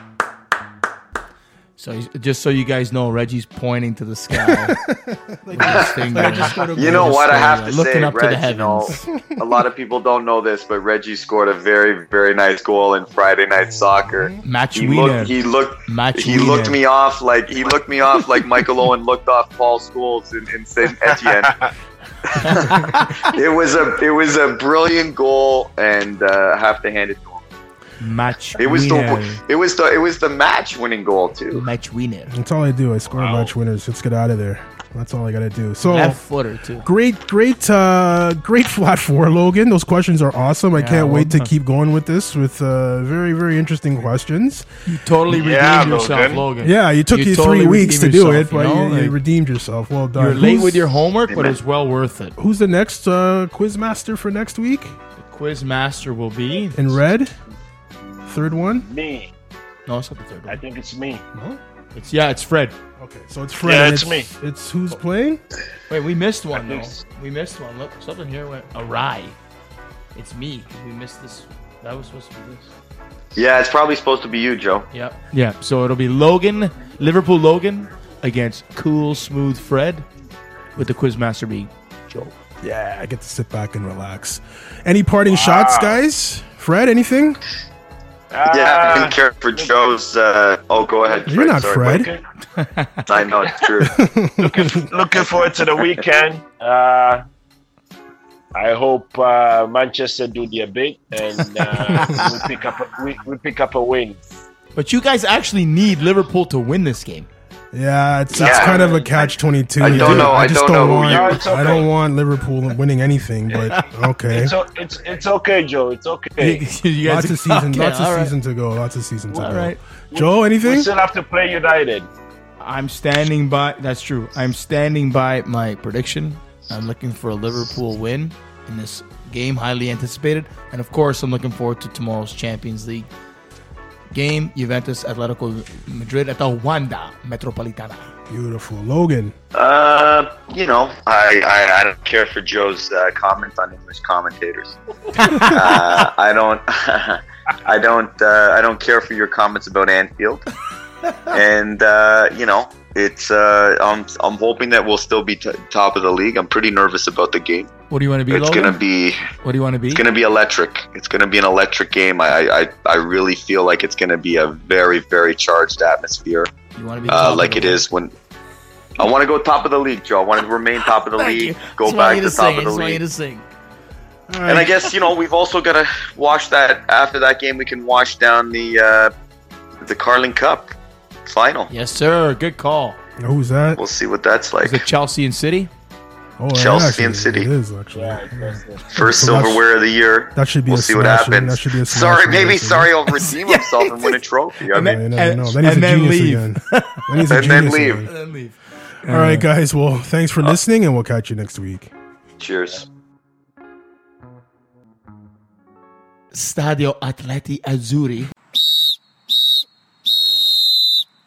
[SPEAKER 5] So he's- just so you guys know, Reggie's pointing to the sky. With his finger.
[SPEAKER 6] You know what? I have to
[SPEAKER 5] Looking
[SPEAKER 6] say,
[SPEAKER 5] up to the
[SPEAKER 6] Reg, you know,
[SPEAKER 5] heavens.
[SPEAKER 6] a lot of people don't know this, but Reggie scored a very, very nice goal in Friday Night Soccer.
[SPEAKER 5] Match
[SPEAKER 6] He
[SPEAKER 5] winner.
[SPEAKER 6] looked, he looked,
[SPEAKER 5] Match
[SPEAKER 6] he
[SPEAKER 5] winner.
[SPEAKER 6] looked me off like he looked me off like Michael Owen looked off Paul Scholes in, in Saint Etienne. it was a, it was a brilliant goal, and uh, I have to hand it to him.
[SPEAKER 5] Match
[SPEAKER 6] It was
[SPEAKER 5] winner.
[SPEAKER 6] the, it was the, it was the match-winning goal too.
[SPEAKER 5] Match winner.
[SPEAKER 3] That's all I do. I score match winners. Let's get out of there. That's all I gotta do. So
[SPEAKER 5] Left footer too.
[SPEAKER 3] great, great, uh, great flat four, Logan. Those questions are awesome. I
[SPEAKER 5] Yeah,
[SPEAKER 3] can't
[SPEAKER 5] well
[SPEAKER 3] wait to
[SPEAKER 5] done.
[SPEAKER 3] keep going with this with uh, very, very interesting questions.
[SPEAKER 5] You totally redeemed
[SPEAKER 7] Yeah,
[SPEAKER 5] yourself,
[SPEAKER 7] Logan.
[SPEAKER 5] Logan.
[SPEAKER 3] Yeah, you took you,
[SPEAKER 5] totally
[SPEAKER 3] three weeks to
[SPEAKER 5] redeemed
[SPEAKER 3] do
[SPEAKER 5] yourself,
[SPEAKER 3] it, but
[SPEAKER 5] you, know?
[SPEAKER 3] you, you
[SPEAKER 5] Like,
[SPEAKER 3] redeemed yourself. Well done.
[SPEAKER 5] you're late
[SPEAKER 3] Who's-
[SPEAKER 5] with your homework, but it's well worth it.
[SPEAKER 3] Who's the next uh, quiz master for next week?
[SPEAKER 5] The quiz master will be.
[SPEAKER 3] In red, third one.
[SPEAKER 7] Me.
[SPEAKER 5] No, it's not the third
[SPEAKER 7] I
[SPEAKER 5] one.
[SPEAKER 7] think it's me.
[SPEAKER 3] No.
[SPEAKER 5] It's yeah, it's Fred.
[SPEAKER 3] Okay, so it's Fred.
[SPEAKER 7] Yeah,
[SPEAKER 3] and
[SPEAKER 7] it's me.
[SPEAKER 3] It's who's playing?
[SPEAKER 5] Wait, we missed one
[SPEAKER 7] I
[SPEAKER 5] though.
[SPEAKER 7] think s-
[SPEAKER 5] We missed one. Look, something here went awry. It's me because we missed this. That was supposed to be this.
[SPEAKER 6] Yeah, it's probably supposed to be you, Joe.
[SPEAKER 5] Yep. Yeah. So it'll be Logan, Liverpool Logan against Cool Smooth Fred, with the quizmaster being Joe.
[SPEAKER 3] Yeah, I get to sit back and relax. Any parting shots, guys? Fred, anything?
[SPEAKER 6] Yeah, I
[SPEAKER 7] Ah,
[SPEAKER 6] didn't care for Joe's. Uh, oh, go ahead.
[SPEAKER 3] You're not
[SPEAKER 6] sorry.
[SPEAKER 3] Fred.
[SPEAKER 7] okay.
[SPEAKER 6] I know it's true.
[SPEAKER 7] looking, looking forward to the weekend. Uh, I hope uh, Manchester do their bit and uh, we pick up a, we, we pick up a win.
[SPEAKER 5] But you guys actually need Liverpool to win this game.
[SPEAKER 3] Yeah, it's, it's
[SPEAKER 6] Yeah.
[SPEAKER 3] kind of a catch twenty-two.
[SPEAKER 6] I don't know- I
[SPEAKER 3] just
[SPEAKER 6] don't know who
[SPEAKER 3] want.
[SPEAKER 6] you-
[SPEAKER 7] No, it's
[SPEAKER 3] I
[SPEAKER 7] okay.
[SPEAKER 3] don't want Liverpool winning anything, but okay.
[SPEAKER 7] It's, o- it's it's okay, Joe. It's okay.
[SPEAKER 5] you guys
[SPEAKER 3] Lots of season,
[SPEAKER 5] okay,
[SPEAKER 3] lots of
[SPEAKER 5] all right.
[SPEAKER 3] season to go. Lots of season to
[SPEAKER 5] All
[SPEAKER 3] go.
[SPEAKER 5] right.
[SPEAKER 3] Joe,
[SPEAKER 7] We
[SPEAKER 3] anything?
[SPEAKER 7] still have to play United.
[SPEAKER 5] I'm standing by. That's true. I'm standing by my prediction. I'm looking for a Liverpool win in this game, highly anticipated, and of course, I'm looking forward to tomorrow's Champions League game. Juventus Atletico Madrid at the Wanda Metropolitana.
[SPEAKER 3] Beautiful, Logan.
[SPEAKER 6] Uh, you know, I, I, I don't care for Joe's uh, comment on English commentators. uh, I don't, I don't, uh, I don't care for your comments about Anfield. And uh, you know, it's. Uh, I'm, I'm hoping that we'll still be t- top of the league. I'm pretty nervous about the game.
[SPEAKER 5] What do you want to be,
[SPEAKER 6] It's
[SPEAKER 5] Logan?
[SPEAKER 6] gonna be.
[SPEAKER 5] What do you want to be?
[SPEAKER 6] It's gonna be electric. It's gonna be an electric game. I, I, I really feel like it's gonna be a very, very charged atmosphere.
[SPEAKER 5] You want to be
[SPEAKER 6] Uh,
[SPEAKER 5] top
[SPEAKER 6] like
[SPEAKER 5] of
[SPEAKER 6] it
[SPEAKER 5] the
[SPEAKER 6] is when I want to go top of the league, Joe. I want to remain top of the
[SPEAKER 5] Thank
[SPEAKER 6] league,
[SPEAKER 5] you.
[SPEAKER 6] go
[SPEAKER 5] Just want
[SPEAKER 6] back
[SPEAKER 5] you
[SPEAKER 6] to
[SPEAKER 5] to
[SPEAKER 6] top
[SPEAKER 5] sing.
[SPEAKER 6] of the
[SPEAKER 5] Just want you
[SPEAKER 6] league.
[SPEAKER 5] to sing.
[SPEAKER 3] All
[SPEAKER 6] And I
[SPEAKER 3] right.
[SPEAKER 6] guess you know we've also got to wash that. After that game, we can wash down the uh, the Carling Cup final.
[SPEAKER 5] Yes, sir. Good call.
[SPEAKER 3] Who's that?
[SPEAKER 6] We'll see what that's like.
[SPEAKER 5] Is it Chelsea and City?
[SPEAKER 3] Oh, yeah,
[SPEAKER 6] Chelsea
[SPEAKER 3] actually,
[SPEAKER 6] and City.
[SPEAKER 3] It is actually.
[SPEAKER 6] First
[SPEAKER 3] So that's-
[SPEAKER 6] silverware of the year.
[SPEAKER 3] That should be
[SPEAKER 6] We'll
[SPEAKER 3] a
[SPEAKER 6] see what
[SPEAKER 3] smashing-
[SPEAKER 6] happens.
[SPEAKER 3] that should be a
[SPEAKER 6] Sorry,
[SPEAKER 3] smashing
[SPEAKER 6] maybe
[SPEAKER 3] record.
[SPEAKER 6] sorry. He'll redeem himself and win a trophy. I
[SPEAKER 5] And
[SPEAKER 6] mean,
[SPEAKER 3] Yeah, you never
[SPEAKER 5] And-
[SPEAKER 3] know. Then he's
[SPEAKER 5] and
[SPEAKER 3] a
[SPEAKER 5] then
[SPEAKER 3] genius
[SPEAKER 5] leave.
[SPEAKER 3] again. Then he's a
[SPEAKER 6] And then
[SPEAKER 3] genius
[SPEAKER 6] leave.
[SPEAKER 3] again.
[SPEAKER 5] And then leave.
[SPEAKER 3] All right, guys. Well, thanks for listening, and we'll catch you next week.
[SPEAKER 6] cheers.
[SPEAKER 5] Stadio Atleti Azzurri.